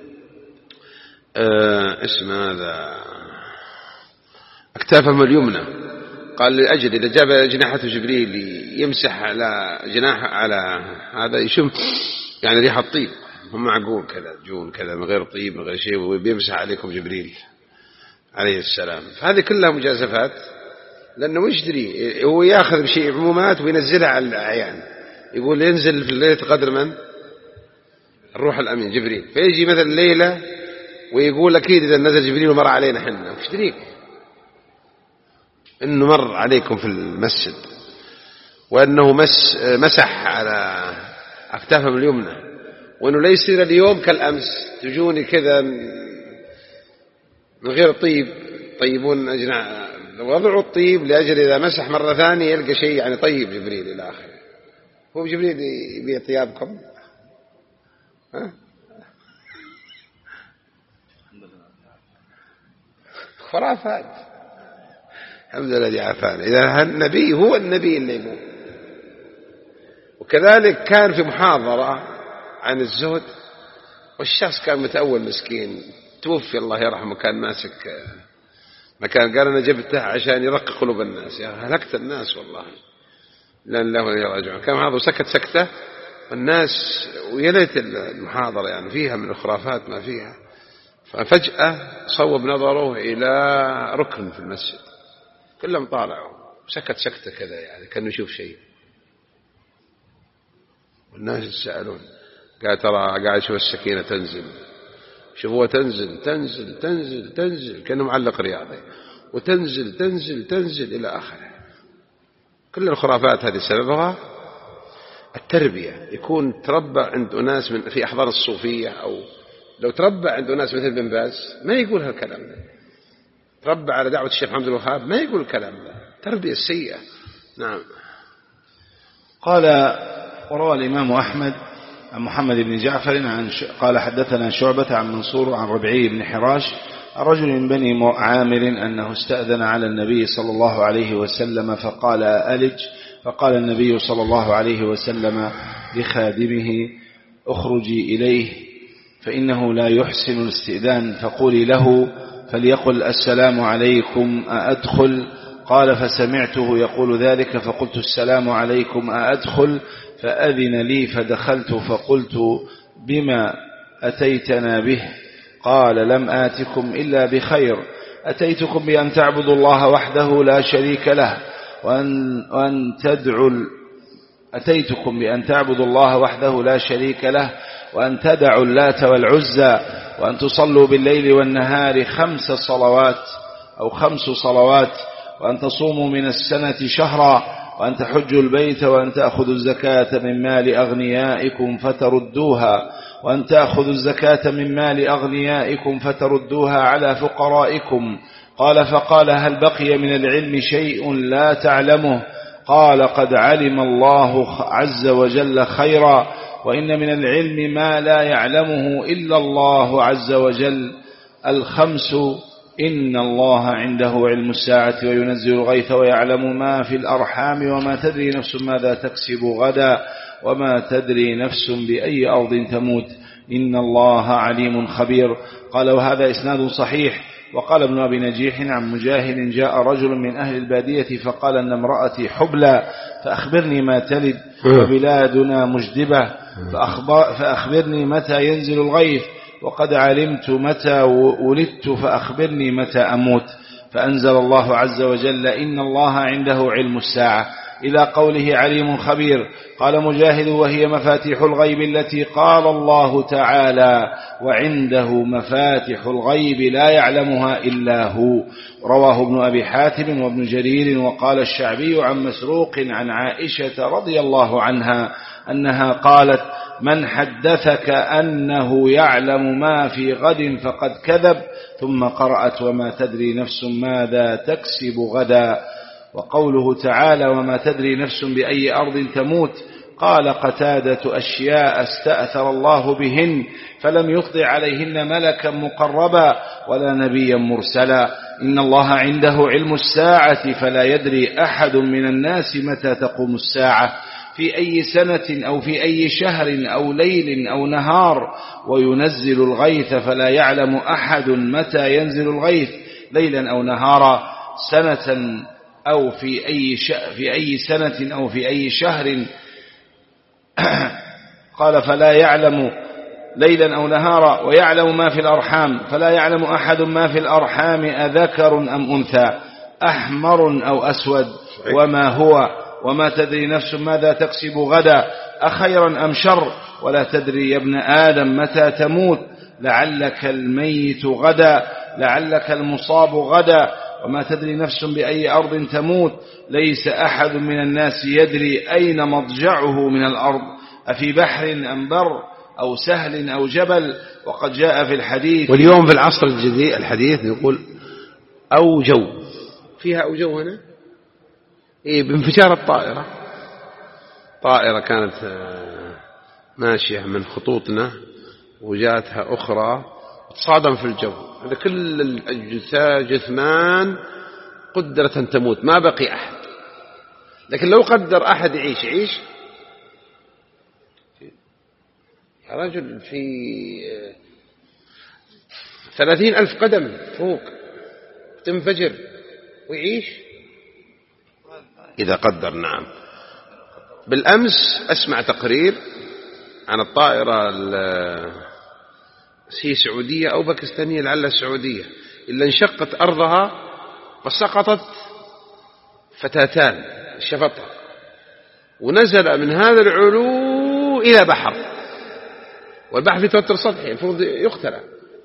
اسم هذا أكتافهم اليمنى. قال: لأجل إذا جاب جناحة جبريل يمسح على جناح على هذا يشم يعني ريح الطيب، هم معقول كذا جون كذا من غير طيب من غير شيء، وبيمسح عليكم جبريل عليه السلام. فهذه كلها مجازفات، لأنه يشتري هو يأخذ بشيء عمومات وينزلها على الأعيان، يقول ينزل في الليلة قدر من؟ الروح الأمين جبريل، فيجي مثلا الليلة ويقول أكيد إذا نزل جبريل ومر علينا حنا واشتريك إنه مر عليكم في المسجد، وأنه مسح على أكتافهم اليمنى، وأنه ليس اليوم كالأمس تجوني كذا من غير طيب طيبون أجنع وضعوا الطيب لأجل إذا مسح مرة ثانية يلقى شيء يعني طيب جبريل إلى آخره. هو جبريل يبيع ثيابكم؟ ها؟ خرافات. الحمد لله الذي عافانا. إذا النبي هو النبي اللي يقول. وكذلك كان في محاضرة عن الزهد، والشخص كان متأول مسكين توفي الله يرحمه، كان ماسك مكان، قال: أنا جبته عشان يرقق قلوب الناس. يا هلكت الناس والله، لأن له يراجعون. كان هذا سكت سكتة والناس، ويليت المحاضرة يعني فيها من الخرافات ما فيها. ففجأة صوب نظره إلى ركن في المسجد، كلهم طالعوا، سكت سكتة كذا يعني كانوا يشوف شيء، والناس يتساءلون. قال: ترى قاعد شوف السكينة تنزل، شوفوها تنزل تنزل تنزل تنزل، كأنه معلق رياضي، وتنزل تنزل تنزل إلى آخره. كل الخرافات هذه سببها التربية. يكون تربى عند أناس في أحضان الصوفية، أو لو تربى عند أناس مثل بن باز ما يقول هالكلام ده، تربى على دعوة الشيخ محمد الوهاب ما يقول الكلام ده، تربية سيئة. نعم. قال: وروى الإمام أحمد عن محمد بن جعفر قال: حدثنا شعبة عن منصور عن ربعي بن حراش عن رجل من بني عامر أنه استأذن على النبي صلى الله عليه وسلم فقال: ألج. فقال النبي صلى الله عليه وسلم لخادمه: اخرجي إليه فإنه لا يحسن الاستئذان، فقولي له فليقل: السلام عليكم أأدخل؟ قال: فسمعته يقول ذلك فقلت: السلام عليكم أأدخل؟ فأذن لي فدخلت فقلت: بما أتيتنا به؟ قال: لم آتكم إلا بخير، أتيتكم بأن تعبدوا الله وحده لا شريك له، أتيتكم بأن تعبدوا الله وحده لا شريك له، وأن تدعوا اللات والعزى، وأن تصلوا بالليل والنهار 5 صلوات أو 5 صلوات، وأن تصوموا من السنة شهرا، وأن تحجوا البيت، وأن تأخذوا الزكاة من مال أغنيائكم فتردوها، وأن تأخذوا الزكاة من مال أغنيائكم فتردوها على فقرائكم. قال: فقال: هل بقي من العلم شيء لا تعلمه؟ قال: قد علم الله عز وجل خيرا، وإن من العلم ما لا يعلمه إلا الله عز وجل. 5: إن الله عنده علم الساعة وينزل الغيث ويعلم ما في الأرحام، وما تدري نفس ماذا تكسب غدا، وما تدري نفس بأي أرض تموت، إن الله عليم خبير. قال: وهذا إسناد صحيح، وقال ابن أبي نجيح عن مجاهد جاء رجل من أهل البادية فقال أن امرأتي حبلى فأخبرني ما تلد وبلادنا مجدبة فأخبرني متى ينزل الغيث وقد علمت متى ولدت فأخبرني متى أموت. فأنزل الله عز وجل إن الله عنده علم الساعة إلى قوله عليم خبير. قال مجاهد وهي مفاتيح الغيب التي قال الله تعالى وعنده مفاتح الغيب لا يعلمها إلا هو. رواه ابن أبي حاتم وابن جرير. وقال الشعبي عن مسروق عن عائشة رضي الله عنها أنها قالت من حدثك أنه يعلم ما في غد فقد كذب. ثم قرأت وما تدري نفس ماذا تكسب غدا. وقوله تعالى وما تدري نفس بأي أرض تموت. قال قتادة أشياء استأثر الله بهن فلم يخضع عليهن ملكا مقربا ولا نبيا مرسلا. إن الله عنده علم الساعة فلا يدري أحد من الناس متى تقوم الساعة في أي سنة أو في أي شهر أو ليل أو نهار وينزل الغيث فلا يعلم أحد متى ينزل الغيث ليلا أو نهارا سنة أو في أي سنة أو في أي شهر. قال فلا يعلم ليلا أو نهارا ويعلم ما في الأرحام فلا يعلم أحد ما في الأرحام أذكر أم أنثى أحمر أو أسود وما هو وما تدري نفس ماذا تكسب غدا أخيرا أم شر ولا تدري يا ابن آدم متى تموت لعلك الميت غدا لعلك المصاب غدا وما تدري نفس بأي أرض تموت. ليس أحد من الناس يدري أين مضجعه من الأرض أفي بحر أم بر أو سهل أو جبل. وقد جاء في الحديث واليوم في العصر الجديد الحديث يقول أو جو فيها أو جو هنا بانفجار الطائرة. طائرة كانت ماشية من خطوطنا وجاتها أخرى تصادم في الجو. هذا كل الجثمان قدرت أن تموت ما بقي أحد. لكن لو قدر أحد يعيش يا رجل في 30,000 قدم فوق تنفجر ويعيش إذا قدر. نعم. بالأمس أسمع تقرير عن الطائرة هي سعودية أو باكستانية لعلها سعودية إلا انشقت أرضها فسقطت فتاتان شفطها ونزل من هذا العلو إلى بحر والبحر في توتر سطحي المفروض يقتلع.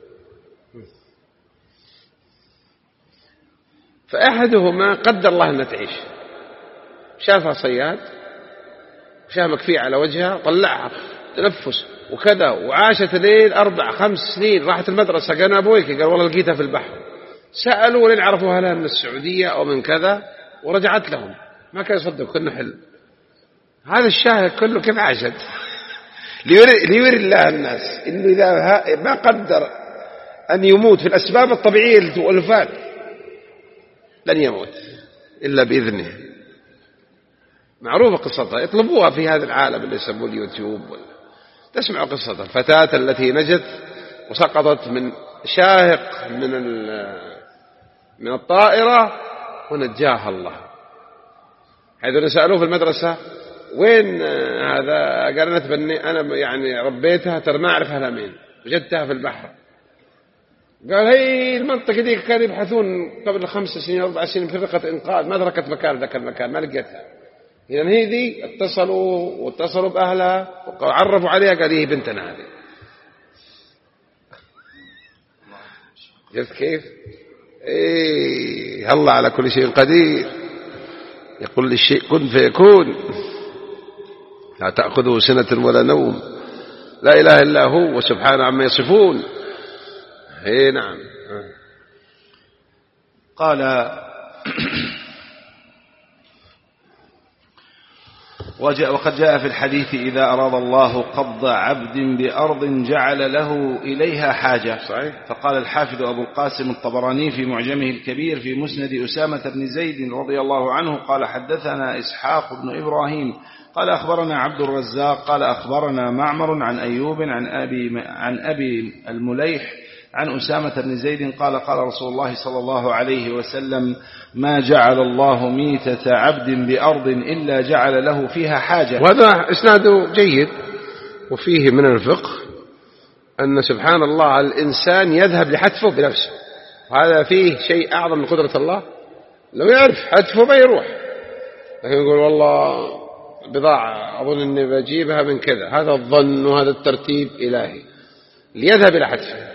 فأحدهما قدر الله أنها تعيش شافها صياد شافها مكفية على وجهها طلعها تنفس وكذا وعاشت ليل 4-5 سنين. راحت المدرسة قال أبويك قال والله لقيتها في البحر. سألوا ولين عرفوا هلها من السعودية أو من كذا ورجعت لهم ما كان يصدق كأنه حلم. هذا الشاهد كله كيف عاشت ليوري الله الناس إنه إذا ما قدر أن يموت في الأسباب الطبيعية الوفاة لن يموت إلا بإذنه. معروفة قصتها يطلبوها في هذا العالم اللي يسموه اليوتيوب تسمعوا قصتها. الفتاة التي نجت وسقطت من شاهق من الطائرة ونجاها الله. حيث سألوه في المدرسة وين هذا قال أنا يعني ربيتها ترى ما أعرف أهلها مين وجدتها في البحر. قال هي المنطقة دي كانوا يبحثون قبل 5 سنين 4 سنين في فرقة إنقاذ ما تركت مكان ذاك المكان ما لقيتها. إذن هي دي واتصلوا بأهلها وعرفوا عليها قال هي بنتنا هذه. شفت كيف إيه الله على كل شيء قدير. يقول للشيء كن فيكون لا تأخذه سنة ولا نوم لا إله إلا هو وسبحانه عما يصفون. اي نعم. قال وقد جاء في الحديث إذا أراد الله قبض عبد بأرض جعل له إليها حاجة. صحيح. فقال الحافظ أبو القاسم الطبراني في معجمه الكبير في مسند أسامة بن زيد رضي الله عنه قال حدثنا إسحاق بن إبراهيم قال أخبرنا عبد الرزاق قال أخبرنا معمر عن أيوب عن أبي المليح عن أسامة بن زيد قال قال رسول الله صلى الله عليه وسلم ما جعل الله ميتة عبد بأرض إلا جعل له فيها حاجة. وهذا إسناده جيد. وفيه من الفقه أن سبحان الله الإنسان يذهب لحتفه بنفسه، وهذا فيه شيء أعظم من قدرة الله. لو يعرف حتفه بيروح، لكن يقول والله بضاعة أظن أني بجيبها من كذا، هذا الظن وهذا الترتيب إلهي، ليذهب إلى حتفه.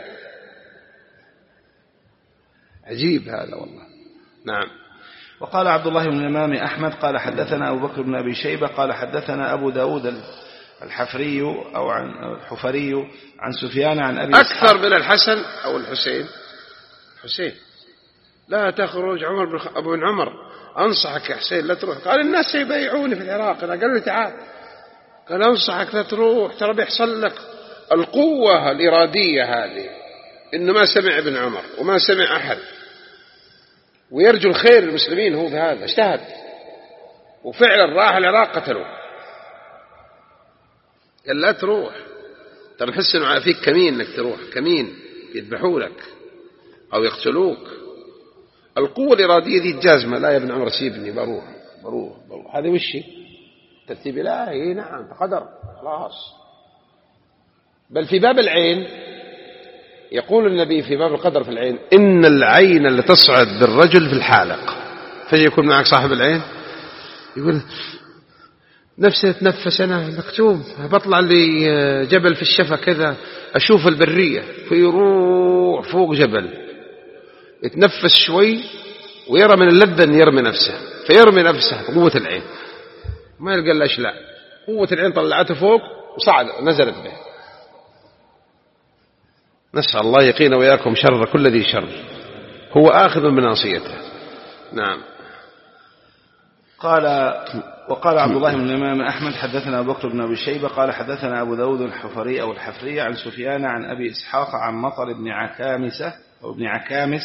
عجيب هذا والله. نعم. وقال عبد الله بن الإمام أحمد قال حدثنا أبو بكر بن أبي شيبة قال حدثنا أبو داود الحفري أو عن الحفري عن سفيان عن أبي أكثر من الحسن أو الحسين. حسين لا تخرج أبو بن عمر أنصحك يا حسين لا تروح. قال الناس سيبايعوني في العراق. أنا قال له تعال، قال أنصحك لا تروح، ترى بيحصل لك القوة الإرادية هذه، إنه ما سمع ابن عمر وما سمع أحد ويرجو الخير للمسلمين. هو في هذا اجتهد وفعلا راح العراق قتلوه. قال لا تروح، ترى نحس إنه فيك كمين إنك تروح، كمين يذبحوا لك أو يقتلوك. القوة الإرادية دي الجازمة، لا يا ابن عمر سيبني بروح. هذا وشي ترتيب إلهي. نعم قدر خلاص. بل في باب العين يقول النبي في باب القدر في العين إن العين اللي تصعد بالرجل في الحالق، فيجي يكون معك صاحب العين يقول نفسي أتنفس، أنا مكتوم بطلع لي جبل في الشفا كذا أشوف البرية، فيروح فوق جبل يتنفس شوي ويرى من اللذة أن يرمي نفسه، فيرمي نفسه بقوة العين، ما يلقى لا لا، قوة العين طلعته فوق وصعد نزلت به. نسأل الله يقينا وياكم شر كل ذي شر، هو آخذ بناصيته. نعم. وقال عبد الله بن الإمام أحمد حدثنا أبو بكر بن أبي شيبة قال حدثنا أبو داود الحفري أو الحفري عن سفيان عن أبي إسحاق عن مطر بن عكامسة أو ابن عكامس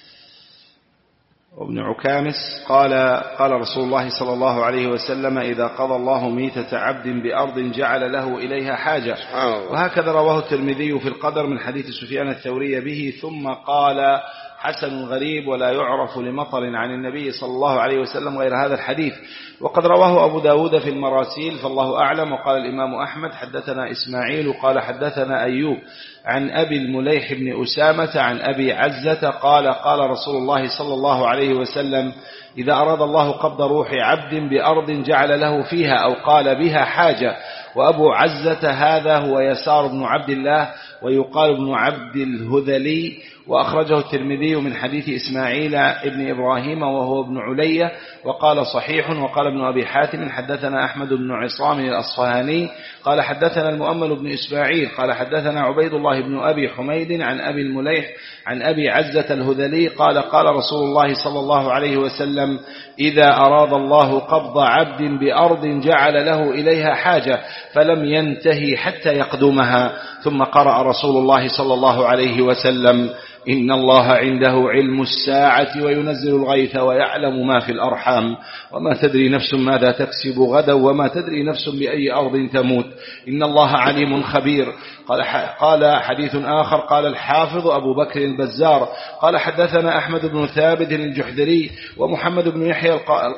وابن عكامس قال رسول الله صلى الله عليه وسلم إذا قضى الله ميتة عبد بأرض جعل له إليها حاجة. وهكذا رواه الترمذي في القدر من حديث سفيان الثوري به، ثم قال حسن غريب ولا يعرف لمطر عن النبي صلى الله عليه وسلم غير هذا الحديث. وقد رواه أبو داود في المراسيل فالله أعلم. وقال الإمام أحمد حدثنا إسماعيل قال حدثنا أيوب عن أبي المليح بن أسامة عن أبي عزة قال رسول الله صلى الله عليه وسلم إذا أراد الله قبض روح عبد بأرض جعل له فيها أو قال بها حاجة. وأبو عزة هذا هو يسار بن عبد الله ويقال ابن عبد الهذلي. وأخرجه الترمذي من حديث إسماعيل ابن إبراهيم وهو ابن علية وقال صحيح. وقال ابن أبي حاتم حدثنا أحمد بن عصام الأصفهاني قال حدثنا المؤمل بن إسماعيل قال حدثنا عبيد الله بن أبي حميد عن أبي المليح عن أبي عزة الهذلي قال رسول الله صلى الله عليه وسلم إذا أراد الله قبض عبد بأرض جعل له إليها حاجة فلم ينتهي حتى يقدمها. ثم قرأ رسول الله صلى الله عليه وسلم إن الله عنده علم الساعة وينزل الغيث ويعلم ما في الأرحام وما تدري نفس ماذا تكسب غدا وما تدري نفس بأي أرض تموت إن الله عليم خبير. قال حديث آخر قال الحافظ أبو بكر البزار قال حدثنا أحمد بن ثابت الجحدري ومحمد بن يحيى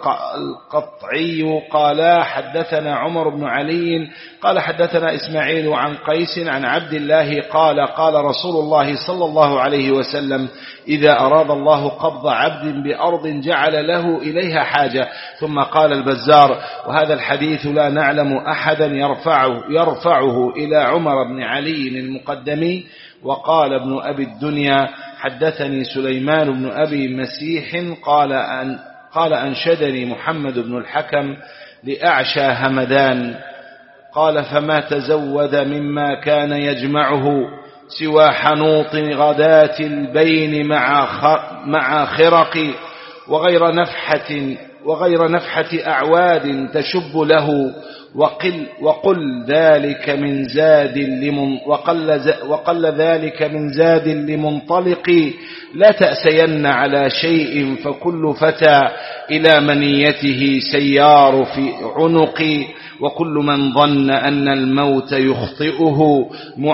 القطعي قال حدثنا عمر بن علي قال حدثنا إسماعيل عن قيس عن عبد الله قال رسول الله صلى الله عليه وسلم إذا أراد الله قبض عبد بأرض جعل له إليها حاجة. ثم قال البزار وهذا الحديث لا نعلم أحدا يرفعه إلى عمر بن علي المقدمي. وقال ابن أبي الدنيا حدثني سليمان بن أبي مسيح قال أنشدني محمد بن الحكم لأعشى همدان قال فما تزود مما كان يجمعه سوى حنوط غداة البين مع خرق وغير نفحة وغير نفحة أعواد تشب له، وقل ذلك من زاد لمنطلق، لا تأسين على شيء فكل فتى إلى منيته سيار في عنق، وكل من ظن أن الموت يخطئه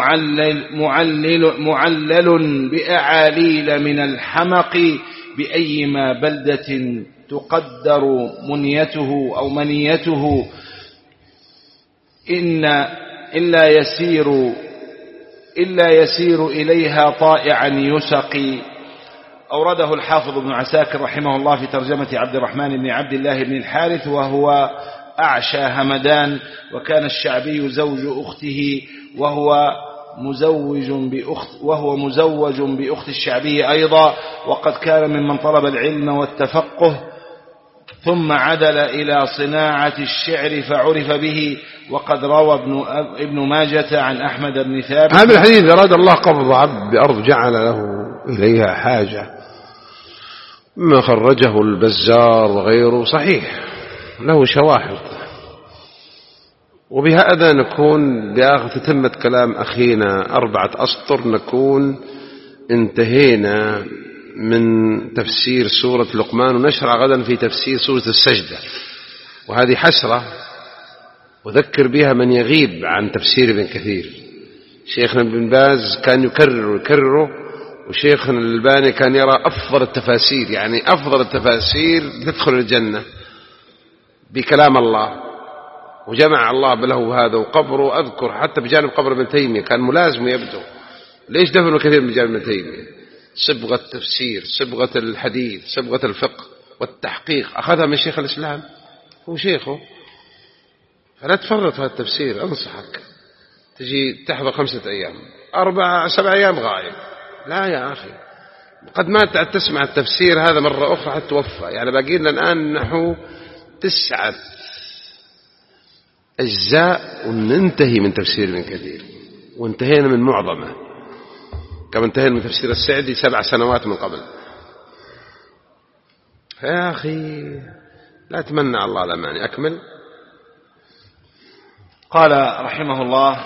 معلل بأعاليل من الحمق، بأيما بلدة تقدر منيته أو منيته إلا يسير إليها طائعا يسقي. أورده الحافظ ابن عساكر رحمه الله في ترجمة عبد الرحمن بن عبد الله بن الحارث، وهو أعشى همدان، وكان الشعبي زوج أخته، وهو مزوج بأخت الشعبي أيضا، وقد كان ممن طلب العلم والتفقه، ثم عدل إلى صناعة الشعر فعرف به. وقد روى ابن ماجة عن أحمد بن ثابت. هذا الحديث أراد الله قبض عبد بأرض جعل له إليها حاجة، ما خرجه البزار وغيره صحيح، له شواهد. وبهذا نكون بآخر تتمة كلام أخينا 4 أسطر نكون انتهينا من تفسير سورة لقمان، ونشرع غدا في تفسير سورة السجدة. وهذه حسرة وذكر بها من يغيب عن تفسير ابن كثير. شيخنا ابن باز كان يكرره، وشيخنا الألباني كان يرى أفضل التفاسير، يعني أفضل التفاسير تدخل الجنة بكلام الله، وجمع الله له هذا. وقبره أذكر حتى بجانب قبر ابن تيمية كان ملازم يبدو. ليش دفنوا كثير من جانب ابن تيمية؟ صبغة التفسير، صبغة الحديث، صبغة الفقه والتحقيق، أخذها من شيخ الإسلام، هو شيخه. فلا تفرط في التفسير، أنصحك تجي تحضر 5 أيام 4-7 أيام غايب، لا يا أخي، قد ما تسمع التفسير هذا مرة أخرى حتى توفى. يعني باقي لنا الآن نحو 9 أجزاء وننتهي من تفسير ابن كثير، وانتهينا من معظمه، كما انتهينا من تفسير السعدي 7 سنوات من قبل. يا أخي لا تمنع الله الأماني. أكمل. قال رحمه الله: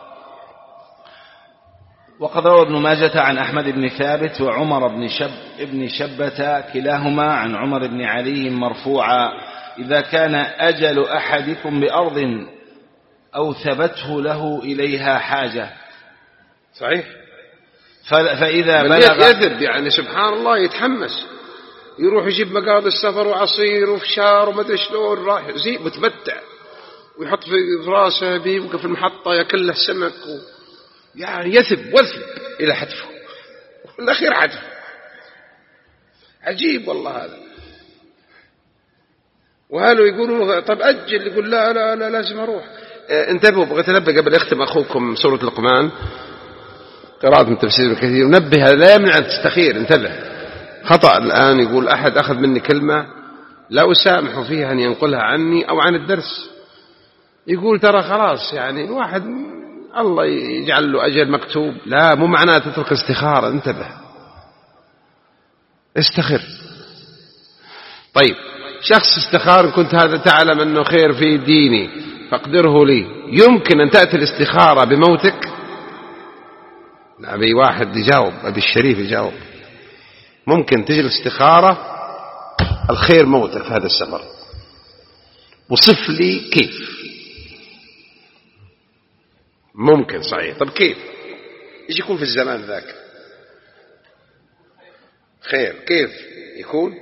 وقد روى ابن ماجة عن أحمد بن ثابت وعمر بن شبة كلاهما عن عمر بن علي مرفوعا: إذا كان أجل أحدكم بأرض أو ثبته له إليها حاجة. صحيح. فإذا بلغ يذب، يعني سبحان الله يتحمس، يروح يجيب مقاضي السفر وعصير وفشار ومدري شلون، راح زي متمتع، ويحط في راسه بيبقى في المحطة ياكل له سمك يعني يثب وثب إلى حتفه، والأخير حتفه. عجيب والله هذا. وهالو يقولوا طب أجل، يقول لا لا لا لازم أروح. انتبهوا، بغيت أنبه قبل أختم أخوكم سورة لقمان قراءة من تفسير كثير، نبه لا يمنع أن تستخير. انتبه، خطأ الآن يقول أحد أخذ مني كلمة لا أسامح فيها أن ينقلها عني أو عن الدرس، يقول ترى خلاص يعني واحد الله يجعل له أجل مكتوب. لا، مو معناه تترك استخارة. انتبه، استخر. طيب، شخص استخار كنت هذا تعلم أنه خير في ديني فاقدره لي، يمكن أن تأتي الاستخارة بموتك؟ أبي واحد يجاوب، أبي الشريف يجاوب. ممكن تجي الاستخارة الخير موتك في هذا السفر، وصف لي كيف. ممكن صحيح. طب كيف؟ إيش يكون في الزمان ذاك خير؟ كيف يكون؟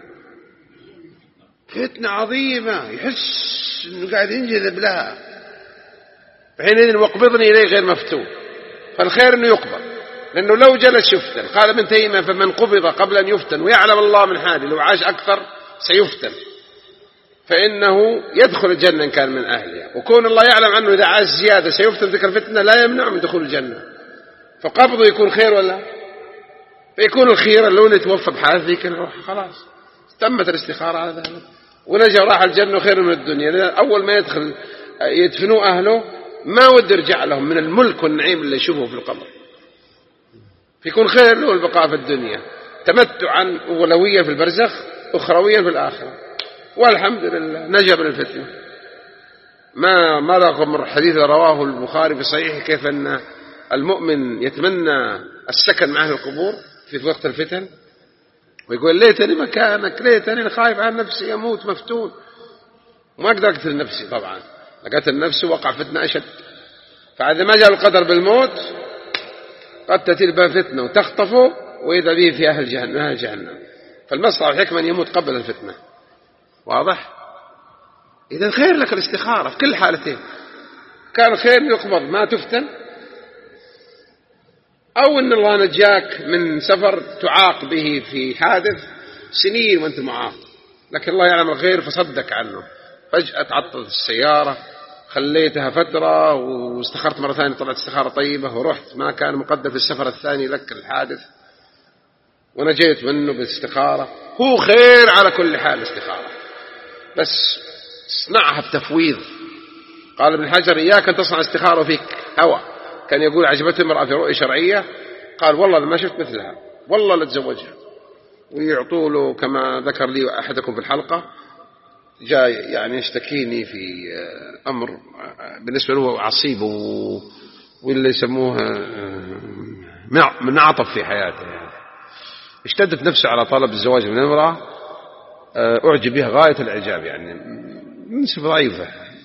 فتنة عظيمة يحس أنه قاعد ينجذب لها، فحينئذ وقبضني إليه غير مفتون. فالخير أنه يقبض، لأنه لو جلس يفتن. قال ابن تيمية: فمن قبض قبل أن يفتن ويعلم الله من حاله، لو عاش أكثر سيفتن، فإنه يدخل الجنة إن كان من أهلها. وكون الله يعلم عنه إذا عاش زيادة سيفتن تلك الفتنة لا يمنع من دخول الجنة، فقبضه يكون خير ولا؟ فيكون الخير لو نتوفى بحال ذيك الروح، خلاص تمت الاستخارة على ذلك ونجا راح الجنة خير من الدنيا. لأن أول ما يدخل يدفنوا أهله ما ود يرجع لهم من الملك والنعيم اللي يشوفه في القبر، فيكون خير له البقاء في الدنيا، تمتعا أولويا في البرزخ، أخرويا في الآخرة. والحمد لله نجا من الفتنة. ما رغم الحديث رواه البخاري في صحيحه كيف أن المؤمن يتمنى السكن مع أهل القبور في وقت الفتن، ويقول ليتني مكانك، ليتني خايف عن نفسي أموت مفتون، وما أقدر أقتل نفسي. طبعا قتل نفسه وقع فتنة أشد. فإذا ما جاء القدر بالموت قد تأتي به فتنة وتخطفه وإذا به في أهل جهنم. فالمصلحة والحكمة أن يموت قبل الفتنة. واضح؟ إذا خير لك الاستخارة في كل حالتين. كان خير يقبض ما تفتن، أو أن الله نجاك من سفر تعاق به في حادث سنين وأنت معاق، لكن الله يعلم الخير فصدك عنه. فجأة تعطلت السيارة، خليتها فترة واستخرت مرة ثانية، طلعت استخارة طيبة ورحت، ما كان مقدر في السفر الثاني لك الحادث ونجيت منه بالاستخارة. هو خير على كل حال الاستخارة، بس اصنعها بتفويض. قال ابن حجر إياك أن تصنع استخارة فيك هوى. كان يقول عجبته امرأة في رؤية شرعية، قال والله ما شفت مثلها، والله لا تزوجها. ويعطوا له كما ذكر لي أحدكم في الحلقة، جاء يعني يشتكيني في أمر بالنسبة له عصيب واللي يسموه منعطف في حياته، يعني اشتدت نفسه على طلب الزواج من امرأة أعجب بها غاية الإعجاب، يعني نسبة ضعيفة.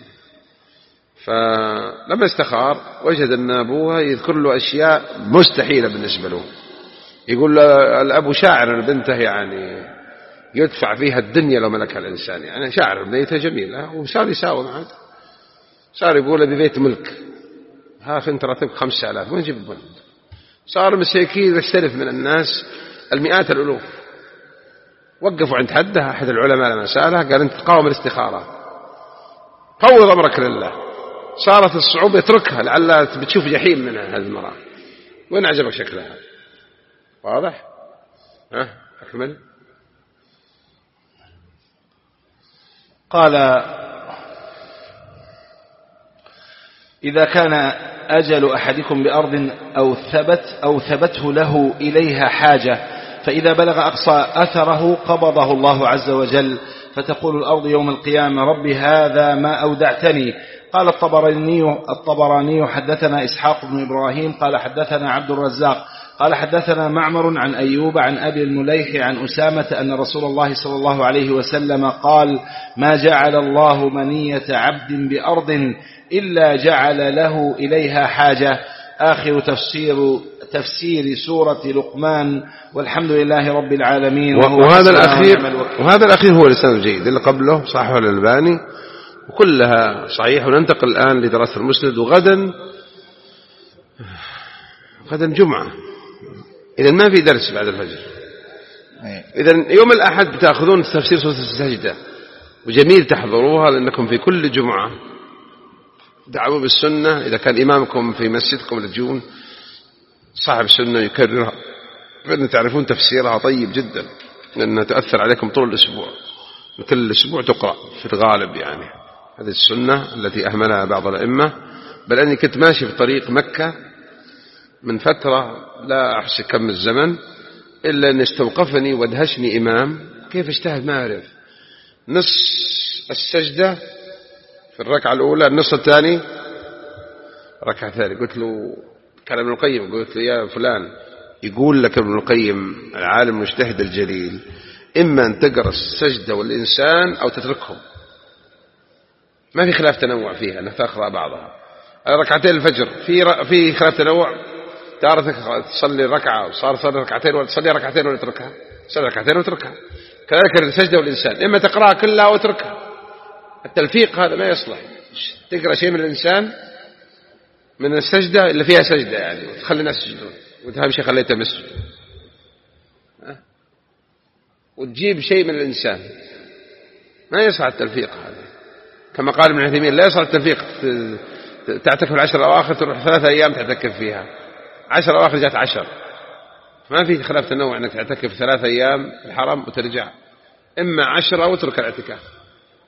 فلما استخار وجد أن أبوها يذكر له أشياء مستحيلة بالنسبة له. يقول له الأب شاعر أن بنته يعني يدفع فيها الدنيا لو ملكها الإنسان، يعني شاعر بنيته جميلة، وصار يساوم عاد، صار يقول ببيت ملك، ها أخي أنت راتبك 5000 وين جيب الولد؟ صار مساكين يستلف من الناس المئات الألوف. وقفوا عند حدها أحد العلماء لما سأله قال أنت تقاوم الاستخارة، فوض أمرك لله. صارت الصعوبة يتركها لعلها بتشوف جحيم منها هذه المرأة، وين عجبك شكلها. واضح؟ أكمل. قال إذا كان أجل أحدكم بأرض أو ثبته له إليها حاجة، فإذا بلغ أقصى أثره قبضه الله عز وجل، فتقول الأرض يوم القيامة رب هذا ما أودعتني. قال الطبراني حدثنا إسحاق بن إبراهيم قال حدثنا عبد الرزاق قال حدثنا معمر عن أيوب عن أبي المليح عن أسامة أن رسول الله صلى الله عليه وسلم قال ما جعل الله منية عبد بأرض إلا جعل له إليها حاجة. آخر تفسير سورة لقمان، والحمد لله رب العالمين. وهذا الأخير هو الإسناد الجيد، اللي قبله صححه الألباني وكلها صحيح. وننتقل الآن لدراسة المسند، وغدا جمعة، إذا ما في درس بعد الفجر. إذا يوم الأحد بتأخذون تفسير سورة السجدة، وجميل تحضروها لأنكم في كل جمعة دعوا بالسنة. إذا كان إمامكم في مسجدكم لتجون صاحب السنة يكررها، فإن تعرفون تفسيرها طيب جدا، لأنها تؤثر عليكم طول الأسبوع، كل أسبوع تقرأ في الغالب. يعني هذه السنة التي أهملها بعض الأئمة. بل أني كنت ماشي في طريق مكة من فترة لا أحس كم الزمن، إلا أن استوقفني وادهشني إمام كيف اجتهد ما أعرف. نص السجدة في الركعة الأولى، النص الثاني ركعة ثانية. قلت له كان ابن القيم، قلت له يا فلان، يقول لك ابن القيم العالم المجتهد الجليل إما أن تقرأ السجدة والإنسان أو تتركهم، ما في خلاف تنوع فيها أنك تقرأ بعضها. ركعتين الفجر في خلاف تنوع، تارة تصلي ركعة وصار تصلي ركعتين، ولا تصلي ركعتين ولا تتركها، تصلي ركعتين وتركها. كذلك السجدة والإنسان إما تقرأها كلها وتركها. التلفيق هذا ما يصلح، تقرأ شيء من الإنسان من السجدة اللي فيها سجدة يعني، وتخلي الناس يسجدون، وتهم شيء خليته مسجد، وتجيب شيء من الإنسان، ما يصلح التلفيق هذا. كما قال ابن عثيمين لا يصلح التلفيق تعتكف 10 أواخر تروح 3 أيام تعتكف فيها، 10 أواخر جات 10. ما في خلاف تنوع أنك تعتكف 3 أيام في الحرم وترجع، إما 10 وترك الاعتكاف.